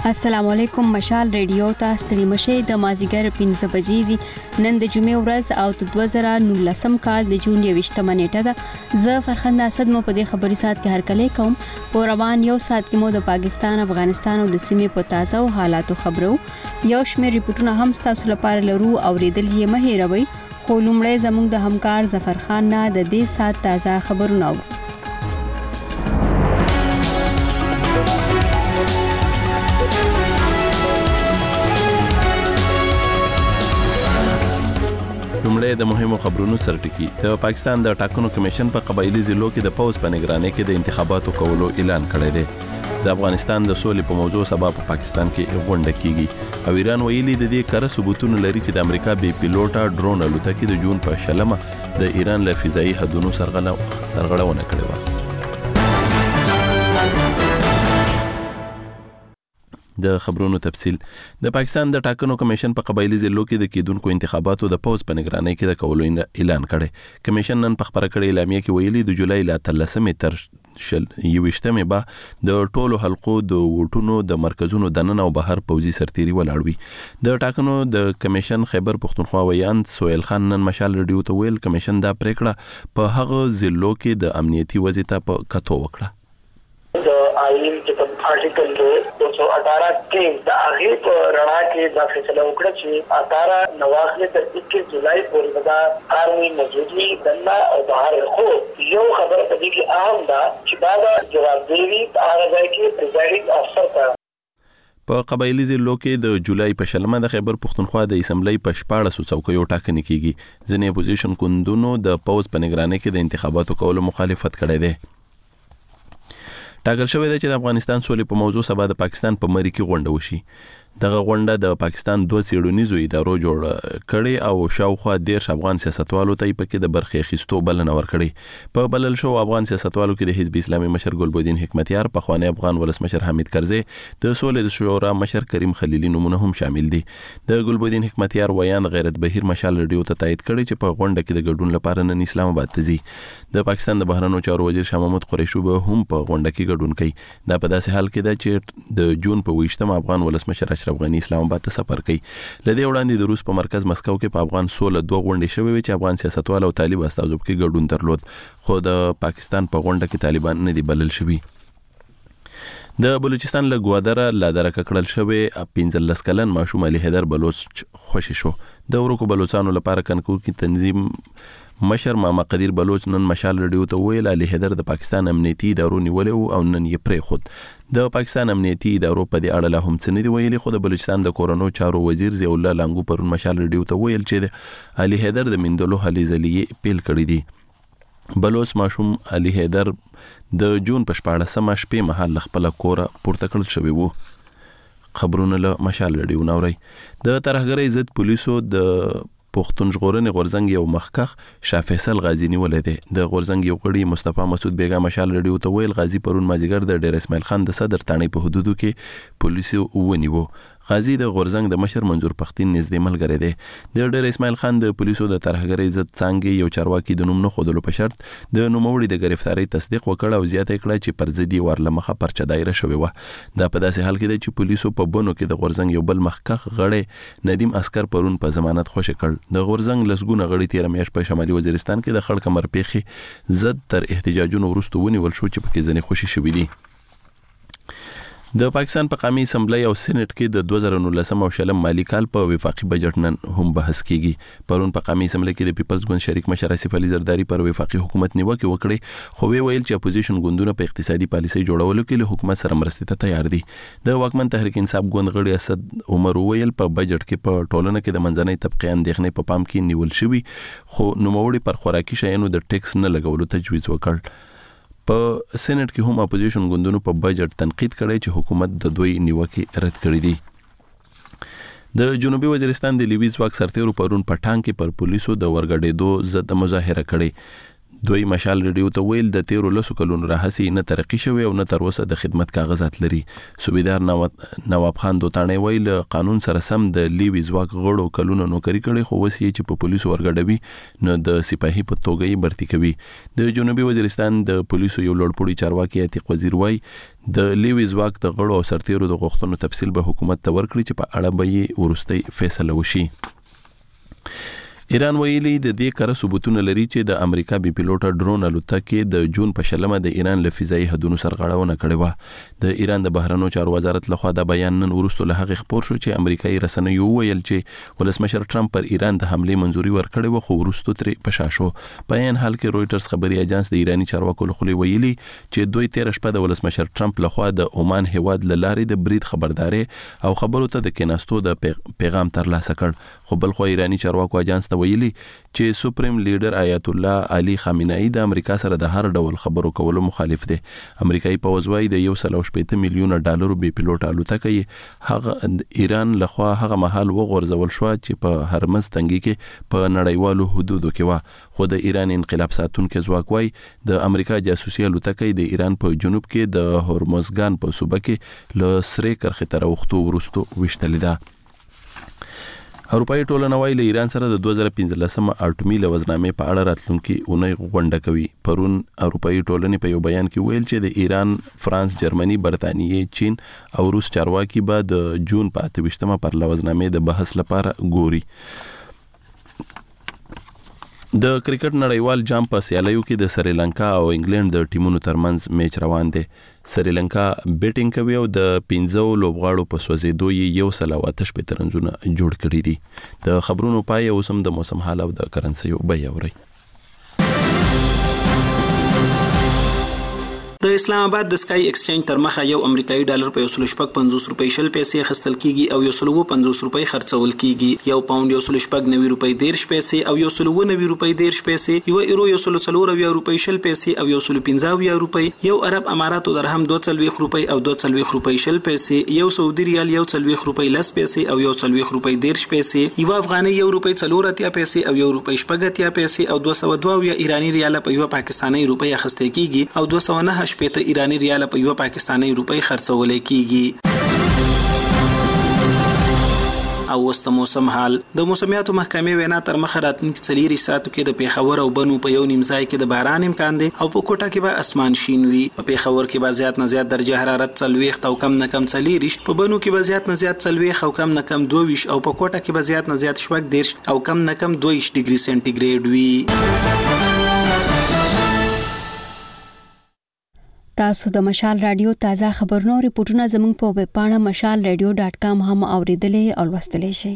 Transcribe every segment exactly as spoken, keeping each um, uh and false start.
السلام علیکم. مشال ریډیو ته ستړي مشه د مازیګر پنځه بجې دي. نن د جمعې ورځ او د دوه زره نولسم کال د جون یوویشتمه نیټه ده. زه فرخنده اسد مو په دې خبري سات کې هرکلی کوم. په روان یو سات کې مو د پاکستان، افغانستان او د سیمې په تازه او حالاتو خبرو. یو شمېر ریپورتونه هم تاسو لپاره لرو او ریډل یې مه هېروئ. خو لومړی زموږ د همکار ظفر خان نه د دې سات تازه خبرونه اورو. لومړی د مهمو خبرونو سرټکی. د پاکستان د ټاکنو کمیشن په قبایلی ضلعو کې د پوز په نگرانۍ کې د انتخاباتو کولو اعلان کړی دی. د افغانستان د سولې په موضوع سبا په پاکستان کې غونډه کیږي او ایران ویلي د دې کار ثبوتونه لري چې د امریکا بي پیلوټه ډرون الوتکې د جون په شلمه د ایران له فضایي حدونو سرغړونه کړې و. د خبرونو تفصیل. د پاکستان د ټاکنو کمیشن په قبایلی ضلعو کې د کېدونکو انتخاباتو د پوز په نگرانۍ کې د کولو اعلان کړي. کمیشن نن په خبره کړې اعلامیه کې ویلي د جولای ل اتلسمې تر شل یوویشتمې به د ټولو حلقو د ووټونو د مرکزونو دننه او بهر پوځي سرتیري ولاړ وي. د ټاکنو د کمیشن خیبر پښتونخوا ویان سهیل خان نن مشال ریډیو ته ویل کمیشن دا پریکړه په هغه ضلعو کې د امنیتي وضعیت په کتو وکړه. د آئین چې په آرټیکل دو سو اٹھارہ کې د هغه په رڼا کې دا فیصله وکړه چې اٹھارہ نواخله تر اکیس جولای پورې د آرمي موجودي دننه او بهر خو یو خبره پدې کې اهم ده چې دا د جوابدېوي هغه ځای کې پریزایډینګ افسر ته په قبایلی ضلعو کې د جولای په شلمه د خیبر پښتونخوا د اسمبلی په شپاړسو څوکیو ټاکنې کیږي. ځینې اپوزیشن ګوندونو د پوز په نگرانۍ کې د انتخاباتو کولو مخالفت کړی دی. ټاکل شوی دی چې د افغانستان سولې په موضوع سبا د پاکستان په مری کې غونډه وشي. دغه غونډه د پاکستان دوه څېړنیزو ادارو جوړ کړي او شاوخوا دیرش افغان سیاستوالو ته پکې د برخې اخیستو بلنه ورکړي. په بلل شو افغان سیاستوالو کې د حزب اسلامي مشر ګلبدین حکمتیار، پخوانی افغان ولسمشر حمید کرزی، د سولې د شورا مشر کریم خلیلی نمونه هم شامل دي. د ګلبدین حکمتیار ویان غیرت بهیر مشال ریډیو ته تایید کړي چې په غونډه کې د ګډون لپاره نن اسلام آباد ته ځي. د پاکستان د بهرنیو چارو وزیر شاه محمود قریشي به هم په غونډه کې ګډون کوي. دا په داسې حال کې ده چې د جون په ویشتم افغان ولسمشر اشرف غنی اسلام آباد ته سفر کوي. لدې وړاندې د روس په مرکز مسکو کې په افغان سوله دوه غونډې شوې وي چې افغان سیاستوال او طالب استازو کې ګډون درلود، خو د پاکستان په غونډه کې طالبان نه دي بلل شوي. د بلوچستان له ګوادره لا درکه کړل شوی پنځلس کلن ماشوم علي حیدر بلوچ خوشی شو. د ورکو بلوچستانو لپاره کنکو کې تنظیم مشر ماما قدیر بلوچ نن مشال ریډیو ته ویل علي حیدر د پاکستان امنیتي ادارو نیولې او نن یې پرې خود. د پاکستان امنیتي ادارو په دې اړه لا هم څه نه دی ویلي، خو د بلوچستان د کورونو چارو وزیر ضیاء الله لانګو پرون مشال ریډیو ته ویل چې علي حیدر د مندلو هلي ځلې پیل کړی دی. بلوچ ماشوم علي حیدر د جون په شپاړسمه شپې مهال خپل کور پورته کړل شوی وو. خبرونه له مشال ریډیو نوري. د ترهګرۍ ضد پولیسو د پښتون ژغورنې غورځنګ یو مخکخ شاه فیصل غازی نیولې دی. د غورځنګ یو غړي مصطفی مسعود بیګا مشال ریډیو ته ویل غازی پرون مازیګر د ډیر اسماعیل خان د صدر تانې په حدودو کې پولیسو ونیوو. غازی د غورځنګ د مشر منظور پښتين نږدې ملګری دی. د ډیر اسماعیل خان د پولیسو د ترهګرۍ ضد څنګه یو چارواکي د نوم نه خودلو په شرط د نوموړي د گرفتاری تصدیق وکړ او زیاته کړه چې پر ضد ورله مخه پرچه دایره شوې و. دا په داسې حال کې دی چې پولیسو په بونو کې د غورځنګ یو بل مخکخ غړی ندیم اسکر پرون په ضمانت خوشی کړ. د غورځنګ لسګونه غړي تیر میاشت په شمالي وزیرستان کې د خړ کمر پیخي ضد تر احتجاجونو وروسته ونیول شو چې پکې ځنې خوشی شوې دي. د پاکستان په قومي اسمبلی او سېنات کې د دوه زره نولسم او شلم مالی کال په وفاقي بجټ نن هم بحث کیږي. پرون په قومي اسمبلی کې د پیپلز ګوند شریک مشر اسف علي زرداری پر وفاقي حکومت نیوکه وکړي، خو وی ویل چې اپوزیشن ګوندونه په اقتصادي پالیسي جوړولو کې له حکومت سره مرستې ته تیار دي. د واکمن تحریک انصاف ګوند غړي اسد عمر ویل په بجټ کې په ټولنه کې د منځنۍ طبقه اندېښنې په پام کې نیول شوی، خو نوموړي پر خوراکي شیانو د ټیکس نه لګولو تجویز وکړ. په سېنات کې هم اپوزیشن ګوندونو په بجټ تنقید کړی چې حکومت د دوی نیوکې رد کړې دي. د جنوبي وزیرستان د لیوي ځواک سرتیرو پرون په ټانک کې پر پولیسو د ورګډېدو ضد مظاهره کړې. دوی مشال ریډیو ته ویل د تیرو لسو کلونو راهسي نه ترقی شوی او نه تر اوسه د خدمت کاغذات لري. صوبیدار نواب خان دوتانه ویل قانون سره سم د لیوی ځواک غړو کلونو نوکری کړي خو وسیه چې په پولیسو ورګډوي نو د سپاهي په توګه یې برتی کوي. د جنوبي وزیرستان د پولیسو یو لوړپوړي چارواکي عتیق وزیر وای د لیوی ځواک د غړو او سرتیرو د غوښتنو تفصیل به حکومت ته ورکړي چې په اړه به یې ورستۍ فیصله وشي. ایران ویلي د دې کار ثبوتونه لري چې د امریکا بي پيلوټه ډرون الوتکې د جون په شلمه د ایران له فضایي حدودو سرغړونه کړې و. د ایران د بهرنیو چارو وزارت لخوا دا بیان نن وروسته له هغه خبر شو چې امریکایي رسنیو ویل چې ولسمشر ټرمپ پر ایران د حمله منځوري ورکړې و خو وروسته ترې پشا شو. په این حال کې رويټرز خبري اژانس د ایرانی چارواکو له خوا ویلي چې دوی تیر شپه د ولسمشر ټرمپ لخوا د عمان هواد له لارې د برید خبرداري او خبرو ته د کیناستو د پیغام ترلاسه کړ. خو بل خو ایرانی چارواکو اژانس ته ویلي چې سپریم لیډر آیت الله علي خامنه‌ای د امریکا سره د هر ډول خبرو کولو مخالف دی. امریکایي پوځوي د یو سل او شپږ میلیون ډالر بي پيلوټ الوتکې هغه ایران لخوا هغه محل وغورځول شو چې په هرمز تنګي کې په نړیوالو حدودو کې و. خو د ایران انقلاب ساتونکو ځواک وای د امریکا جاسوسي الوتکې د ایران په جنوب کې د هرمزګان په صوبه کې له سره کرخه تر وختو ورستو وشتل ده. اروپایي ټولنه وايي له ایران سره د دوه زره پنځلسم اټومي لوزنامې په اړه راتلونکي اونۍ غونډه کوي. پرون اروپایي ټولنې په یو بیان کې ویل چې د ایران، فرانس، جرمني، برتانیې، چین او روس چارواکي به د جون په اته ویشتمه پر لوزنامې د بحث لپاره ګوري. د کرکټ نړیوال جام په سیالیو کې د سریلانکا او انګلند د ټیمونو ترمنځ میچ روان دی. سریلانکا بیټینګ کوي او د پنځو لوبغاړو په سوځېدو یې یو سل او اته شپږ رنزونه جوړ کړي دي. د خبرونو پای اوس هم د موسم حال او د کرنسیو بیه اوري. د اسلام آباد د سکای ایکسچینج تر مخه یو امریکایي ډالر په یو سل شپږ پنځوس روپۍ شل پیسې خرڅل کیږي او یو سل و پنځوس روپۍ خرڅول کیږي. یو پاوند یو سل شپږ نوي روپۍ دیرش پیسې او یو سل و نوي روپۍ دیرش پیسې. یو ایرو یو سل څلور اویا روپۍ شل پیسې او یو سل پنځه اویا روپۍ. یو عرب اماراتو درهم دوه څلوېښت روپۍ او دوه څلوېښت روپۍ شل پیسې. یو سعودي ریال یو څلوېښت روپۍ لس پیسې او یو څلوېښت روپۍ دیرش پیسې. یو افغاني یو روپۍ څلور اتیا پیسې او یو روپۍ شپږ اتیا پیسې او دوه سوه دوه اویا ایرانی ریال په یو پاکستاني روپۍ اخیستل کیږي او دوه سوه نه شپږ ایرانی ریال په یو پاکستاني روپۍ خرڅول کیږي. او وست موسم حال د موسمیاتو محکمې وینا تر مخه راتلونکي څلور ساعتو کې د پیښور او بنو په یو نیم ځای کې د باران امکان دی او په کوټه کې به اسمان شین وي. په پیښور کې به زیات نه زیات درجه حرارت څلوېښت او کم نه کم څلېرویشت، په بنو کې به زیات نه زیات څلوېښت او کم نه کم دوه ویشت او په کوټه کې به زیات نه زیات شپږ دېرش او کم نه کم دوه ویشت ډیګري سنټیګریډ وي. تاسو د مشال رادیو تازه خبرونه او ریپورتونه زموږ په ویب پاڼه مشال رادیو ډاټ کام هم اوریدلای او لوستلای شئ.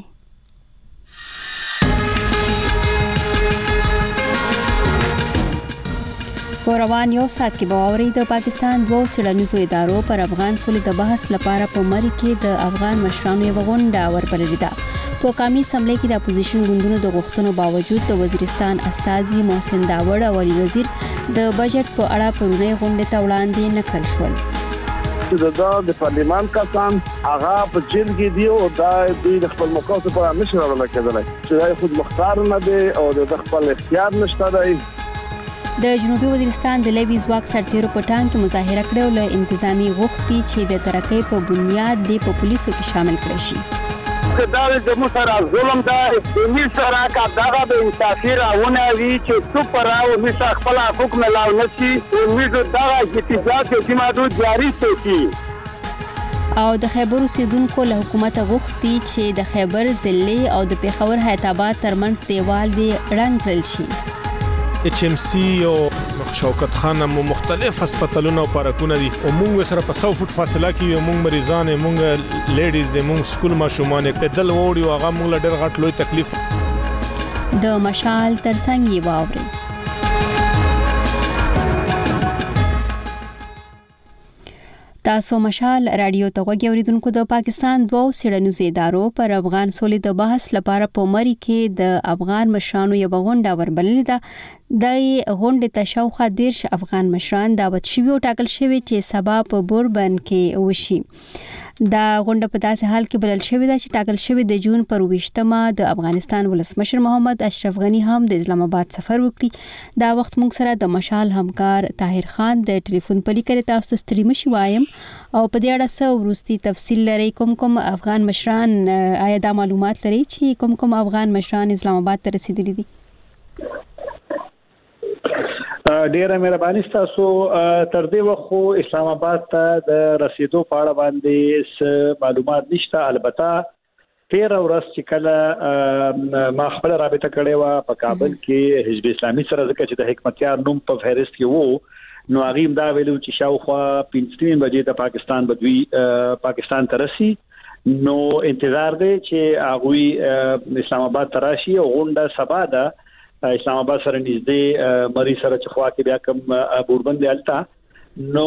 په روان یو ساعت کې به اوري د پاکستان دوه څېړنیزو ادارو پر افغان سولې د بحث لپاره په مری کې د افغان مشرانو یو غونډه وربللې ده. په قومي اسمبلی کې د اپوزیشن ګوندونو د غوښتنو باوجود د وزیرستان استازي محسن داوړ او علي وزیر د بجټ په اړه پرونی غونډه ته وړاندې نکل شول. چې د پارلیمان کسان هغه په جیل کې دی او دا د خپل موقف په نشي راوړل کېدلی چې دا خود مختار نه دی او د خپل اختیار نشته دی. د جنوبي وزیرستان د لیوی ځواک سرتیرو په ټانک کې مظاهره کړې او له انتظامی غوښتي چې د ترقۍ په بنیاد د پولیسو کې شامل کړي شي. دا د مو سره ظلم دا د می سره کا دغه د انصافي راونه وی چې څو پر او می سره خپل حقوق ملاو نشي او می دغه احتجاج چې مادو جاری شي. او د خیبر اوسیدونکو له حکومت غوښتي چې د خیبر ضلع او د پیښور حیدرآباد ترمنځ دیوال دی رنګ کړل شي. اچ ام سی او شوکت خان مو مختلف هسپتالونه او پارکونه دي او موږ سره په سو فوټ فاصله کې موږ مریضان موږ لیډیز د موږ سکول ماشومان په دل وړي او هغه موږ ډېر غټ لوی تکلیف. د مشال ترڅنګ یې واوري. تاسو مشال رادیو ته غوږی اوریدونکو د پاکستان دوه څېړنیزو ادارو پر افغان سولې د بحث لپاره په مری کې د افغان مشرانو یو غونډه وربللې ده. د غونډې ته شاوخوا دیرش افغان مشران دعوت شوي او ټاکل شوي چې سبا په بوربن کې وشي. دا غونډه په داسې حال کې بلل شوې ده چې ټاکل شوی د جون پر ویشتمه د افغانستان ولسمشر محمد اشرف غنی هم د اسلام آباد سفر وکړي. دا وخت موږ سره د مشال همکار طاهر خان د ټلیفون په لیکه تاسو ستړي مشي وایم او په دې اړه څه ورستي تفصیل لري. کوم کوم افغان مشران آیا دا معلومات لري چې کوم کوم افغان مشران اسلام آباد ته رسیدلي دي؟ ډیره مهرباني تاسو تر دې وخت اسلام آباد ته د رسیدو په اړه باندې معلومات نشته. البته تیر ورځ چې کله ما خپل رابطه کړې و په کابل کې حزب اسلامي سره ځکه چې د حکمتیار نوم په فهرست کې وو نو هغه دا ویلو چې شاوخوا پنځه بجې د پاکستان بدوی پاکستان ته رسي نو انتظار دی چې هغه اسلام آباد ته راشي او غونډه سبا ده اسلام آباد سره نږدې مری سره چې خوا کې بیا کوم بوربند التا نو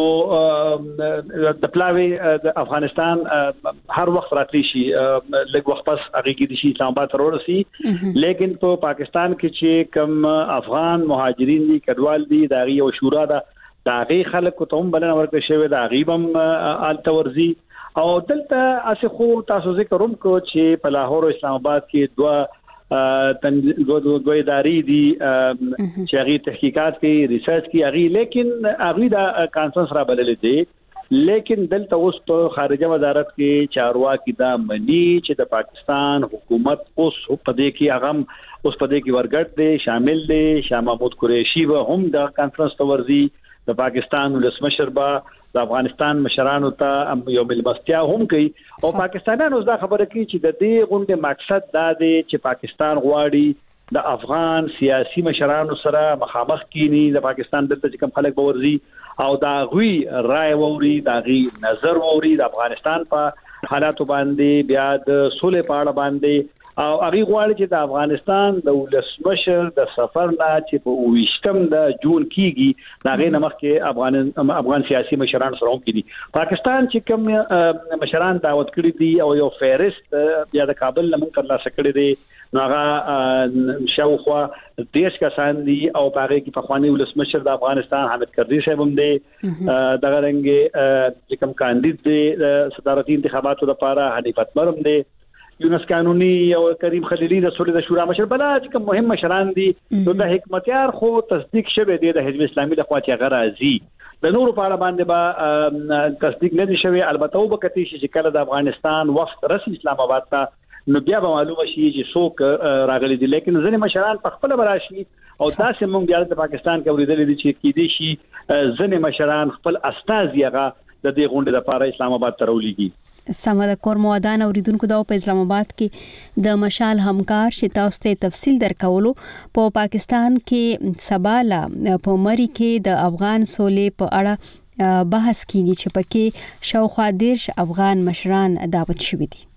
د پلاوی د افغانستان هر وخت راتلی شي لږ وخت پس هغه کې د اسلام آباد ته ورسي لیکن په پاکستان کې چې کوم افغان مهاجرین دي کډوال دي دا یو شورا ده دا غي خلک ته هم بلنه ورکړي شوی دا غیبم الته ورزي او دلته اسه خو تاسو ذکر هم کو چې په لاهور او اسلام آباد کې دوه تن دو دو ادارې دي چې هغه تحقیقات کوي ریسرچ کوي هغه لیکن هغه دا کانفرنس را بللې دي لیکن دلته اوس په خارجه وزارت کې چارواکي دا مني چې د پاکستان حکومت اوس په دې کې هغه اوس په دې کې ورګټ دي شامل دي شاه محمود قریشي به هم دا کانفرنس ته ورځي د پاکستان ولسمشر با د افغانستان مشرانو ته یو ملمستیا هم کوي او پاکستانیانو دا خبره کوي چې د دې غونډې مقصد دا دی چې پاکستان غواړي د افغان سیاسي مشرانو سره مخامخ کینی د پاکستان دلته چې کوم خلک بورزي او دا غوي رائے ووري دا غي نظر ووري د افغانستان په حالاتو باندې بیا د سولې په اړه باندې او هغه غواړي چې د افغانستان د ولسمشر د سفر نه چې په ویشتم د جون کېږي دا غي نمخ کې افغان افغان سیاسي مشران سره هم کېدي پاکستان چې کوم مشران دعوت کړی دي او یو فهرست بیا د کابل لمن ترلاسه کړی دی نو هغه شاوخوا دیش کسان دي او هغه کې فخوانی ولسمشر د افغانستان حامد کرزي صاحب هم دی دغه رنګ چې کوم کاندید دی صدارتي انتخاباتو لپاره حنیف اتمر هم دی یونس قانوني او کریم خلیلی د سولې د شورا مشر بل چې کوم مهم مشران دي نو د حکمتیار خو تصدیق شوه دی د حزب اسلامي د خواته غرازي د نور په اړه باندې با تصدیق نه دي شوی البته وبکتی چې کله د افغانستان وفد رسمي اسلام آباد ته نو بیا به معلومه شي چې څوک راغلي دي لیکن ځینې مشران په خپل براشي او تاسو موږ بیا د پاکستان کې اوریدل دي چې کې دي شي ځینې مشران خپل استازیغه د دې غونډې لپاره اسلام آباد ته راولېږي. سمه د کور موادان اوریدونکو دا په اسلام آباد کې د مشال همکار چې تاسو ته تفصیل درکولو په پاکستان کې سباله په مری کې د افغان سولې په اړه بحث کیږي چې پکې شاوخوا دیرش افغان مشران دعوت شوي دي.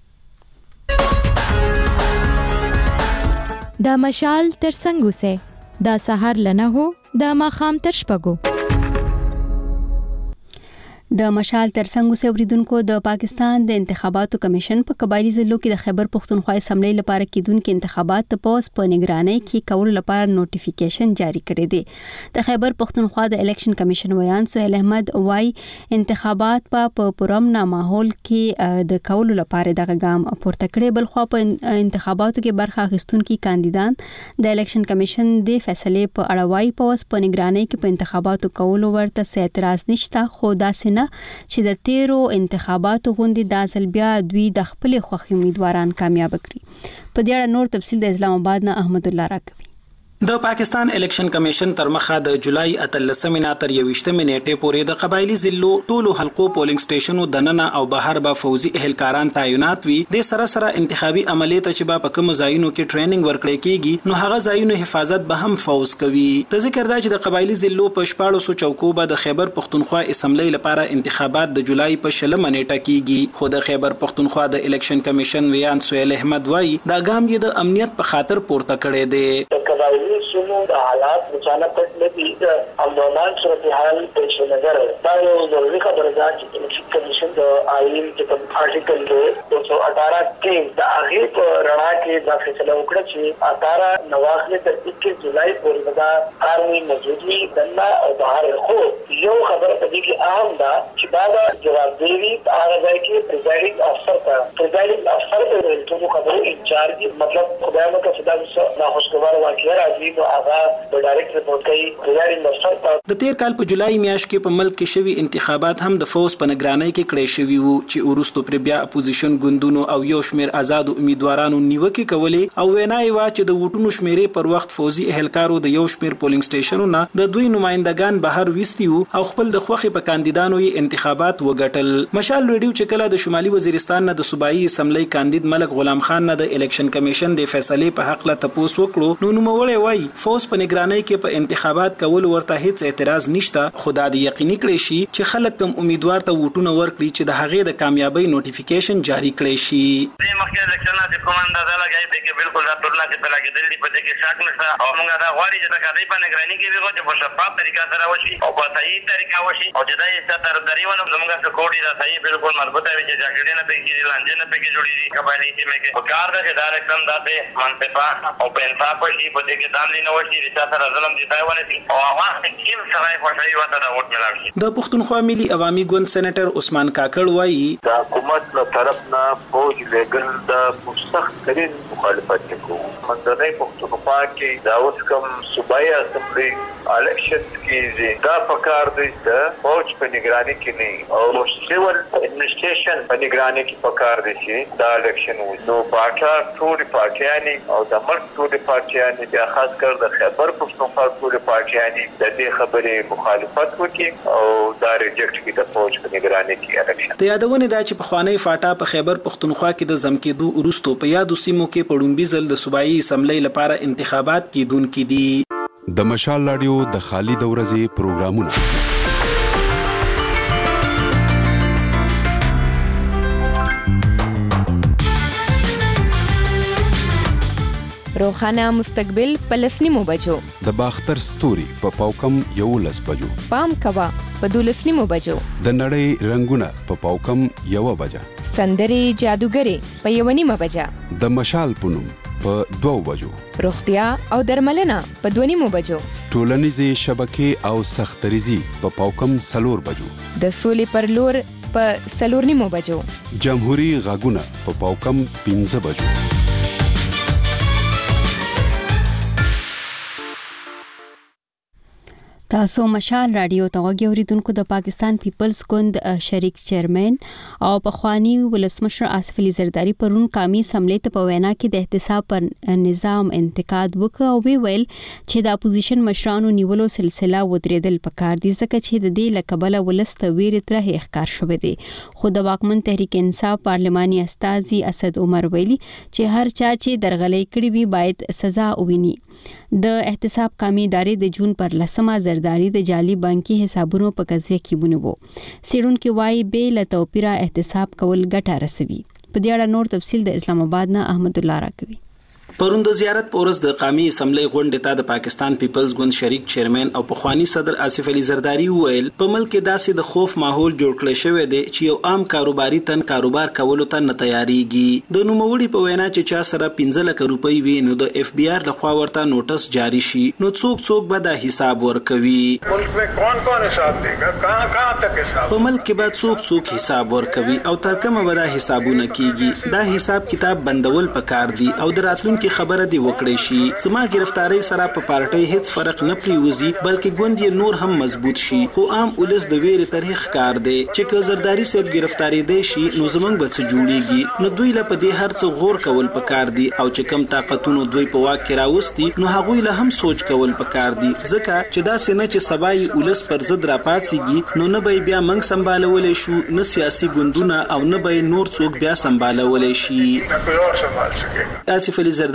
دا مشال تر څنګه سه دا سحر لنه هو دا ماخام تر شپګو د مشال ترڅنګ اوسیدونکو د پاکستان د انتخاباتو کمیشن په قبایلی ضلعو کې د خیبر پختونخوا اسمبلی لپاره کېدونکو انتخابات ته پوس په نگرانۍ کې کول لپاره نوټیفیکیشن جاری کړی دی. د خیبر پختونخوا د الیکشن کمیشن ویان سہیل احمد وای انتخابات په پرامن ماحول کې د کول لپاره دغه ګام پورته کړی بل خو په انتخاباتو کې برخه اخیستونکو کاندیدان د الیکشن کمیشن د فیصلې په اړه وای پوس په نگرانۍ کې په انتخاباتو کول ورته اعتراض نشته خو داسې چې د تیرو انتخاباتو غونډې د ځل بیا دوی د خپل خوښي امیدواران کامیاب کړي. په دې اړه نور تفصیل د اسلام آباد نه احمد الله راکوي. د پاکستان الیکشن کمیشن تر مخه د جولای اتلسمې نه تر یوویشتمې نیټې پورې د قبایلی ضلعو ټولو حلقو پولینګ سټیشنو دننه او بهر به فوزي اهلکاران تعینات وي د سره سره انتخابي عملیات چې به په کوم ځایونو کې ټریننګ ورکړي کیږي نو هغه ځایونو حفاظت به هم فوز کوي. د ذکر دا چې د قبایلی ضلعو په شپږ سوه چوکو به د خیبر پختونخوا اسمبلی لپاره انتخابات د جولای په شلمه نیټه کیږي خو د خیبر پختونخوا د الیکشن کمیشن ویان سہیل احمد وای دا ګام یې د امنیت په خاطر پورته کړی دی. قبائلی سیمو د حالات بچانا پټ نه دي د امنوان صورتحال پیش نظر دا یو ضروري خبره ده چې الیکشن کمیشن د آئین چې کوم آرټیکل دی دو سو اٹھارہ کې د هغې په رڼا کې دا فیصله وکړه چې اٹھارہ نواخلې تر اکیس جولای پورې به دا کار وي موجودوي دننه او بهر. خو یو خبره په دې کې اهم ده چې دا د جوابدهي په هغه ځای کې پریزایډینګ افسر ته پریزایډینګ افسر د ویل ټولو خبرو انچارج مطلب خدای مو که دا ناخوشګوار واقعه راځي نو هغه د ډایرکټ رپورټ کوي پریزایډینګ افسر ته. د تیر کال په جولای میاشت کې په ملک کې شوي انتخابات هم د فوز په نگرانۍ کې کړی شوي وو چې وروسته پر بیا اپوزیشن ګوندونو او یو شمېر آزاد امیدوارانو نیوکې کولې او وینا یې وا چې د ووټونو شمیرې پر وخت فوزي اهلکارو د یو شمېر پولینګ سټیشنونو د دوی نمائندگان بهر وستي وو او خپل د خوخي په کاندیدانو یې انتخابات وګټل. مشال ریډیو چې کله د شمالي وزیرستان نه د صوبایي اسمبلی کاندید ملک غلام خان نه د الیکشن کمیشن د فیصلې په حق لا تپوس وکړو نو نوموړی وای فوز په نگرانۍ کې په انتخابات کول ورته هیڅ اعتراض نشته، خدا دې یقیني کړی شي چې خلک کوم امیدوار ته ووټونه ورکړي چې د هغې د کامیابی نوټیفیکیشن جاری کړی شي. مخکې الیکشن د کوماندا دا لګای دی کې بالکل دا ټولنه کې په لګیدل دي په دې کې شک نشته او موږ دا غواړي چې د کډای په نگرانۍ کې ویغو چې په شفاف طریقه سره وشي او په صحیح طریقه وشي او چې دا یې ستر دریونه زموږ سکوډي دا صحیح بالکل مضبوطه وي چې جګړې نه پکې دي لانجې نه پکې جوړې دي قبایلی چې مې په کار ده چې دا رقم داسې منصفه او په انصاف وشي په دې کې داملې نه وشي چې سره ظلم دي ځای ونه شي او هغه کیم سره خوشحالي وته دا وټ ملاوي شي. د پښتونخوا ملي عوامي ګوند سېنیټر عثمان کاکړ وایي د حکومت له طرف نه فوج لګل د سخت ترين مخالفت کوي. منځنۍ پښتونخوا کې دا اوس کوم صوبایي اسمبلی الیکشن کې دا پکار دی چې فوج په نگرانۍ کې نه او سیول ایڈمنسټریشن په نگرانۍ کې پکار دی چې دا الیکشن وي. نو پاټا ټول پارټیانی او د ملک ټول پارټیانی بیا خاص کر د خیبر پښتونخوا ټول پارټیانی د دې خبرې مخالفت وکړي او دا ریجکټ کړي د فوج په نگرانۍ کې الیکشن. د یادونه دا چې په خوانی فاټا په خیبر پښتونخوا کې د زمکېدو وروسته په یادو سیمو کې پړومبي ځل د صوبایي اسمبلی لپاره انتخابات کیدونکي دي. د مشال رادیو د خالد ورځې پروګرامونه روخانه مستقبل پلسنیمو بجو د باختر ستوري په پاوکم یو لس بجو پام کوا په دولسنیمو بجو د نړۍ رنگونه په پاوکم یو بجا سندري جادوګری په یو نیمه بجا د مشال پونم په دوه بجو روغتیا او درملنه په دوه نیمو بجو ټولنیزې شبکې او سختریزي په پاوکم سلور بجو د سولې پر لور په سلور نیمو بجو جمهوریت غاګونه په پاوکم پنځه بجو. تاسو مشال رادیو ته غوږی اوریدونکو د پاکستان پیپلز ګوند شریک چیرمن او پخوانی ولسمشر آصف علي زرداری پرون قومي اسمبلی ته په وینا کې د احتساب پر نظام انتقاد وکړ او وی ویل چې د اپوزیشن مشرانو نیولو سلسله ودرېدل پکار دي ځکه چې د دې لکبله ولست ویری تر اخکار شوه دي. خو د واکمن تحریک انصاف پارلماني استازي اسد عمر ویلي چې هر چا چې درغلۍ کړې وي باید سزا وویني. د احتساب قومي ادارې د جون پر لسمه زرداری د جعلي بانکي حسابونو په قضیه کې ونیو. سیډونکو وايي به له توپیره احتساب کول ګټه رسوي. په دې اړه نور تفصیل د اسلام آباد نه احمد الله راکوي. پرون د زیارت پورس د قومي اسمبلی غونډې ته د پاکستان پیپلز ګوند شریک چیرمن او پخوانی صدر آصف علي زرداری ویل په ملک کې داسې د خوف ماحول جوړ کړی شوی دی چې یو عام کاروباري تن کاروبار کولو ته نه تیاریږي. د نوموړي په وینا چې چا سره پنځه لک روپۍ وي نو د اف بي آر لخوا ورته نوټس جاری شي نو څوک څوک به دا حساب ورکوي. ملک میں کون کون حساب دے گا کہاں کہاں تک حساب په ملک کې به څوک څوک حساب ورکوي او تر کومه به دا حسابونه کیږي. دا حساب کتاب بندول پکار دي او د راتلونکي خبره دی وکړي شي. زما گرفتاری سره په پارټي هیڅ فرق نه پریوزي بلکې ګوند یې نور هم مضبوط شي. خو عام ولس د ویری تاریخ کار دی چې که زرداری صاحب گرفتاری دی شي نو زمونږ به څه جوړیږي. نو دوی له په دې هر څه غور کول پکار دي او چې کم طاقتونو دوی په واک کې راوستي نو هغوی له هم سوچ کول پکار دي ځکه چې دا سینه چې سبای ولس پر ضد راپاتېږي نو نه به بیا منګ سمبالولې شو نه سیاسي ګوندونه او نه به نور څوک بیا سمبالولې شي. آصف علي زرداری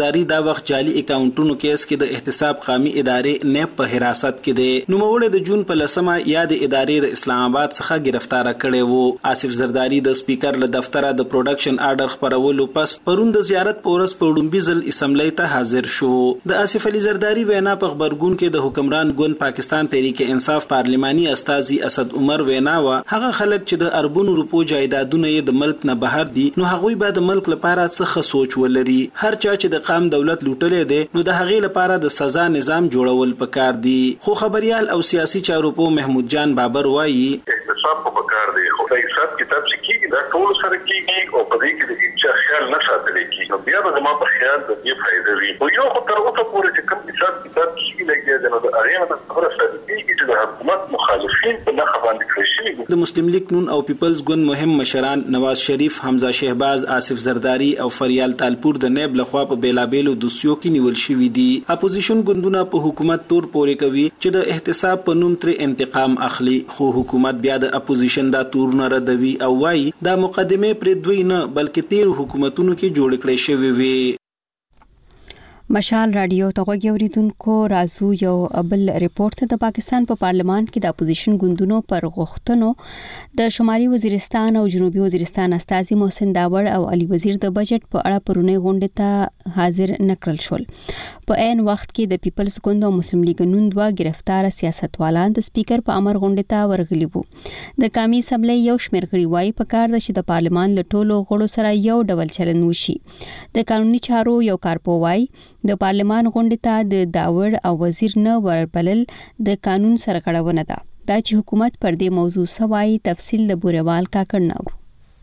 زرداری دا وخت جعلي اکاونټونو کیس کې د احتساب قومي ادارې نیب په حراست کې دی. نوموړی د جون په لسمه یاد ادارې د اسلام آباد څخه گرفتار کړی وو. آصف زرداری د سپیکر له دفتره د پروډکشن آرډر خبرولو پس پرون د زیارت پورس په وړاندې ځل اسمبلی ته حاضر شو. د آصف علي زرداری وینا په خبرګون کې د حکمران ګوند پاکستان تحریک انصاف پارلماني استاذي اسد عمر وینا وا هغه خلک چې د اربونو روپو جایدادونه یې د ملک نه بهر دي نو هغوی به د ملک لپاره څه سوچ ولري. هر چا چې د قام دولت لوټلې دي نو د هغې لپاره د سزا نظام جوړول پکار دي. خو خبريال او سیاسي چارو په محمود جان بابر وایي احتساب په پکار دی خو د حساب کتاب چې کیږي دا ټول سره کیږي او په دې کې د هیڅ خیال نه ساتل کیږي. نو بیا به ما په خیال د دې فائدې وي او یو خو تر اوسه پورې چې کوم حساب کتاب کیږي لګي دا د اړین د خبره سره کیږي چې د حکومت مخالفین په نخ باندې کړی شي. د مسلم لیگ نون او پیپلز ګوند مهم مشران نواز شریف، حمزه شهباز، آصف زرداری او فریال تالپور د نیب لخوا په بیلابیلو دوسیو کې نیول شوی دي. اپوزیشن ګوندونه په حکومت تور پورې کوي چې د احتساب په نوم تر انتقام اخلي، خو حکومت بیا د اپوزیشن دا تور نه ردوي او وايي دا مقدمه پر دوی نه بلکې تیر حکومتونو کې جوړ کړي شوی وي. مشال رادیو ته غوږی اوریدونکو رازو یو بل ریپورت ته د پاکستان په پا پارلمان کې د اپوزیشن ګوندونو پر غوښتنو د شمالي وزیرستان او جنوبي وزیرستان استاذي محسن داوړ او علي وزیر د بجټ په اړه پرونی غونډه ته حاضر نکړل شول. په عین وخت کې د پیپلز ګوند او مسلم لیگ نون دوه گرفتار سیاستوالان د سپیکر په امر غونډه ته ورغلي وو. د قومي اسمبلی یو شمېر غړي وايي په کار د چې د پارلمان له ټولو غړو سره یو ډول چلن وشي. د قانوني چارو یو کارپو وايي د پارلمان غونډې ته د داوړ او وزیر نه وربلل د قانون سره کړهونه ده. دا چې حکومت پر دې موضوع سوای تفصیل د بوريوال کاکړ نو.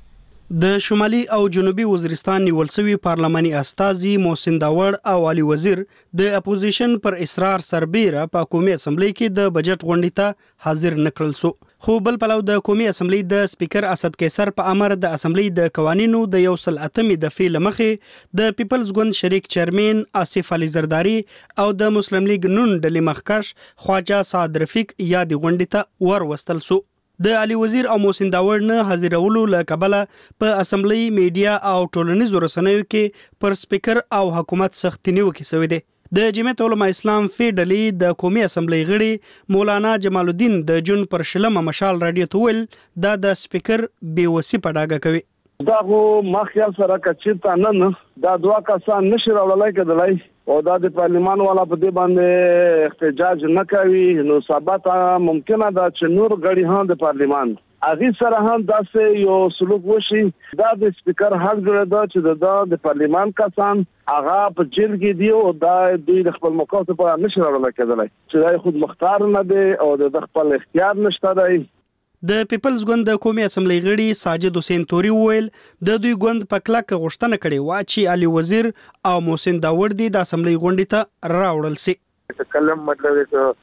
د شمالي او جنوبي وزیرستان نیول شوی پارلماني استاذي محسن داوړ او علي وزیر د اپوزیشن پر اصرار سربېره په قومي اسمبلی کې د بجټ غونډې ته حاضر نکړل سو. خو بل پلو د قومي اسمبلی د سپیکر اسد کیسر په امر د اسمبلی د قوانینو د یو سل اتمې د فعل مخې د پیپلز ګوند شریک چیرمن آصف علي زرداری او د مسلم لیگ نون ډلې مخکش خواجه سعد رفیق یاد غونډې ته ور وستل سو. د علي وزیر او محسن داوړ نه حاضرولو له کبله په اسمبلی میډیا او ټولنیزو رسنیو کې پر سپیکر او حکومت سخت نیوکې شوې ده. د جمعیت علماء اسلام فیډلی د قومي اسمبلی غړي مولانا جمال الدین د جون پر شلمه مشال رادیو تول دا د سپیکر بیوسی په ډاګه کوي. دا خو مخیال سره کچیرته نن دا دوا کسان نشي راولای کېدلای او دا د پارلمان والا په دې باندې احتجاج نه کوي نو ثابت ممکنه ده چې نور غړي هم د پارلمان اغه سره هم داسې یو سلوک وشي. دا د سپیکر حق جوړه ده چې د پارلمان کسان هغه په جیل کې دی او دا د خپل موقف په نشي راولای کېدلای چې دا خود مختار نه دی او د خپل اختیار نشته دی. د پیپلز ګوند د قومي اسمبلی غړي ساجد حسین توري وویل د دوی ګوند په کلک غوښتنه کړې و چې علي وزیر او محسن داوړ دي د اسمبلی غونډې ته راوړل سي. کلم مطلب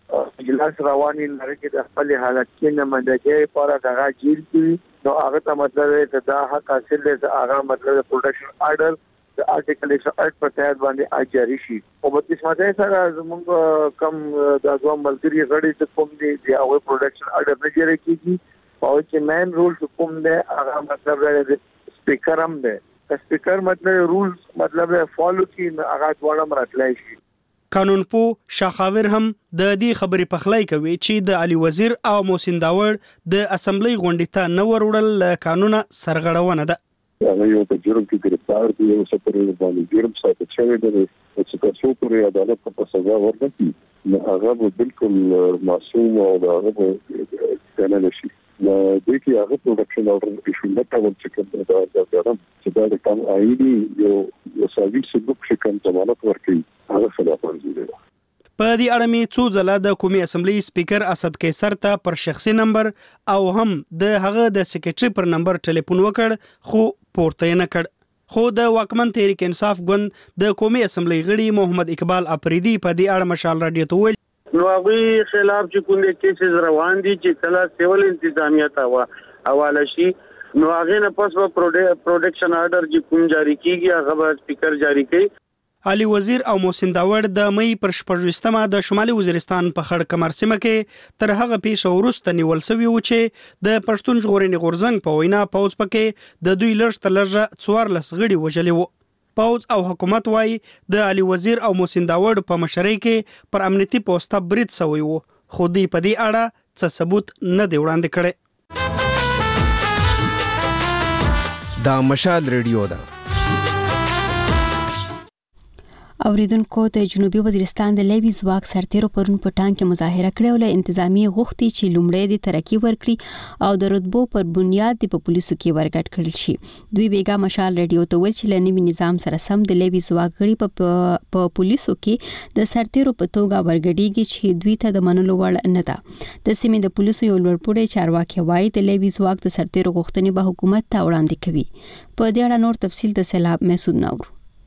چې اجلاس رواني لري کې د خپل حالت کې نه مندګي پاره دغه جیل کې نو هغه ته مطلب چې دا حق حاصل دی هغه مطلب پروډکشن آرډر د آرټیکل ایک سو آٹھ په تحت باندې اجازه شي او په دې سمته سره زموږ کم د دوه ملګری غړي چې کوم دي د هغه پروډکشن آرډر نه جوړ کیږي او چې مین رول کوم دی هغه مطلب د سپیکر هم دی. سپیکر مطلب رولز مطلب فالو کی هغه ډول مراتلای شي. قانون پو شاخاور هم د دې خبرې پخلای کوي چې د علي وزیر او محسن داوړ د اسمبلی غونډې ته نه وروړل قانون سرغړونه ده. هغه یو په جرم کې گرفتار دي او سپورې باندې جرم ساتل شوی دی چې تاسو پورې عدالت په سزا ورکړي نو هغه بالکل معصوم او هغه کنه نشي. نو د دې هغه پروډکشن اورډر ایشو نه کول چې کوم دا دا چې دا د کم آیدي یو یو سرویس بوک چې کوم ضمانت ورکړي هغه خلاف ورزي دی. په دې اړه می څو ځله د قومي اسمبلی سپیکر اسد کیسر ته پر شخصي نمبر او هم د هغه د سیکریټري پر نمبر ټلیفون وکړ خو پورته نه کړ. خو د واکمن تحریک انصاف ګوند د قومي اسمبلی غړي محمد اقبال اپریدي په دې اړه مشال رادیو ته ویل نو هغه خلاف چې کوم کیسز روان دي چې کله سیول انتظامیه تا حواله شي نو هغه نه پس په پروډکشن آرډر چې کوم جاری کیږي هغه به سپیکر جاری کوي. علي وزیر او محسن داوړ د مې پر شپږمه د شمالي وزیرستان په خړ کمر سیمه کې تر هغه پیښه وروسته نیول شوی و چې د پښتون ژغورنې غورځنګ په وینا پوز پکې د دوی لږ تر لږه څوارلس غړي وژلي وو. پوز او حکومت وايي د علي وزیر او محسن داوود په مشرۍ کې پر امنیتي پوسټه برید شوی وو، خو دوی په دې اړه څه ثبوت نه دی وړاندې کړی. دا مشال ریډیو ده. اوریدونکو د جنوبي وزیرستان د لیوي ځواک سرتیرو پرون په ټانګ کې مظاهره کړې او له انتظامی غوښتي چې لومړی د ترقی ورکړي او د رتبو پر بنیاد د پولیسو کې ورګټ کړل شي. دوی بیګا مشال ریډیو ته ویل چې له نوي نظام سره سم د لیوي ځواک غړي په پولیسو کې د سرتیرو په توګه ورګډيږي چې دوی ته د منلو وړ نه ده. د سیمې د پولیسو یو لوړپوړی چارواکي وایي د لیوي ځواک د سرتیرو غوښتنې به حکومت ته وړاندې کوي. په دې اړه نور تفصیل د سیلاب محسود نور.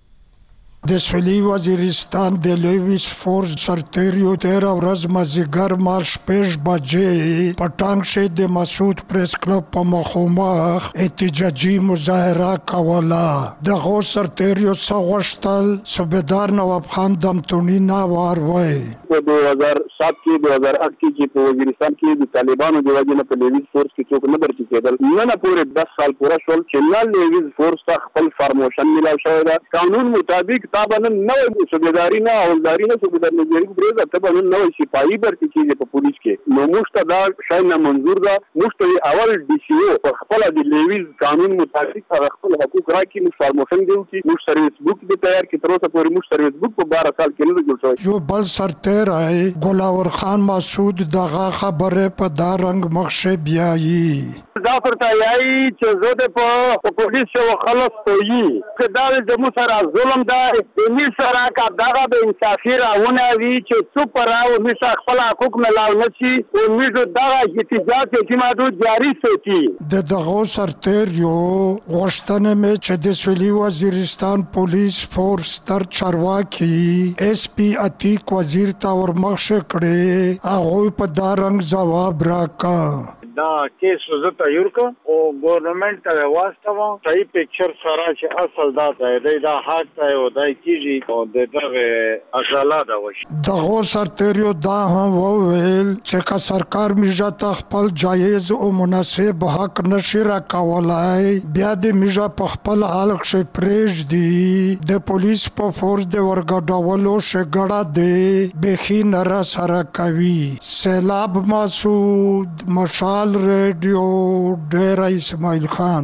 د سویلي وزیرستان د لیویس فورس سرتیرو تیرا ورځ مازیګر مال شپږ بجې په ټانګ کې د مسعود پریس کلب په مخامخ احتجاجي مظاهره کوله. دغه سرتیرو څغشتل صوبیدار نواب خان دمتونی نه واروي. په دو هزار سات کې دو هزار آٹھ کې چې په وزیرستان کې د طالبانو د وجې نه په لیویس فورس کې څوک نه برتي کېدل، نه پورې دس سال پورا شول چې نه لیویس فورس ته خپل فارموشن ملاو شوی ده. قانون مطابق طبعا نو صوبیداری نه اولداری نه صوبیدار نه جوړ کړی، طبعا نو سپاهي برتي کېږي په پولیس کې. نو موږ دا شای نه منظور ده. موږ اول ډي سی او په خپل د لیویز قانون مطابق خپل حقوق راکړي. موږ فارموشن دیو چې موږ سرویس بوک د تیار کې تر اوسه پورې موږ سرویس بوک په بارہ سال کې نه جوړ شوی. یو بل سرتیر ہے ګلاور خان مسعود دغه خبره په دا رنگ مخشه بیايي دا پرته یای چې زه په پولیس شو خلاص توي چې دا د مو سره ظلم ده. می سره کا دغه به انصافي راونه وی چې څو پراو می سره خپل حقوق ملاو نشي او می دغه احتجاج چې مادو جاری ساتي. د دغه سرتیرو غوښتنه مې چې د سویلي وزیرستان پولیس فورس تر چارواکي اس پی عتیق وزیر ته ورمخشه کړي، هغه په دا رنگ جواب راکا. دا کیس زه تیار کړ او ګورنمنت ته واستوم صحیح پکچر سره چې اصل دا دی دا حق دی او دا کیږي او دغه اصله دا وشي. دغه سرتیرو دا هم وویل چې کا سرکار میجا ته خپل جایز او مناسب حق نشي راکولای، بیا د میجا په خپل حال کې پریج دی د پولیس په فورس د ورګډولو شګړه دی بخي نره سره کوي. سیلاب مسعود مشال ریډیو ډیر اسماعیل خان.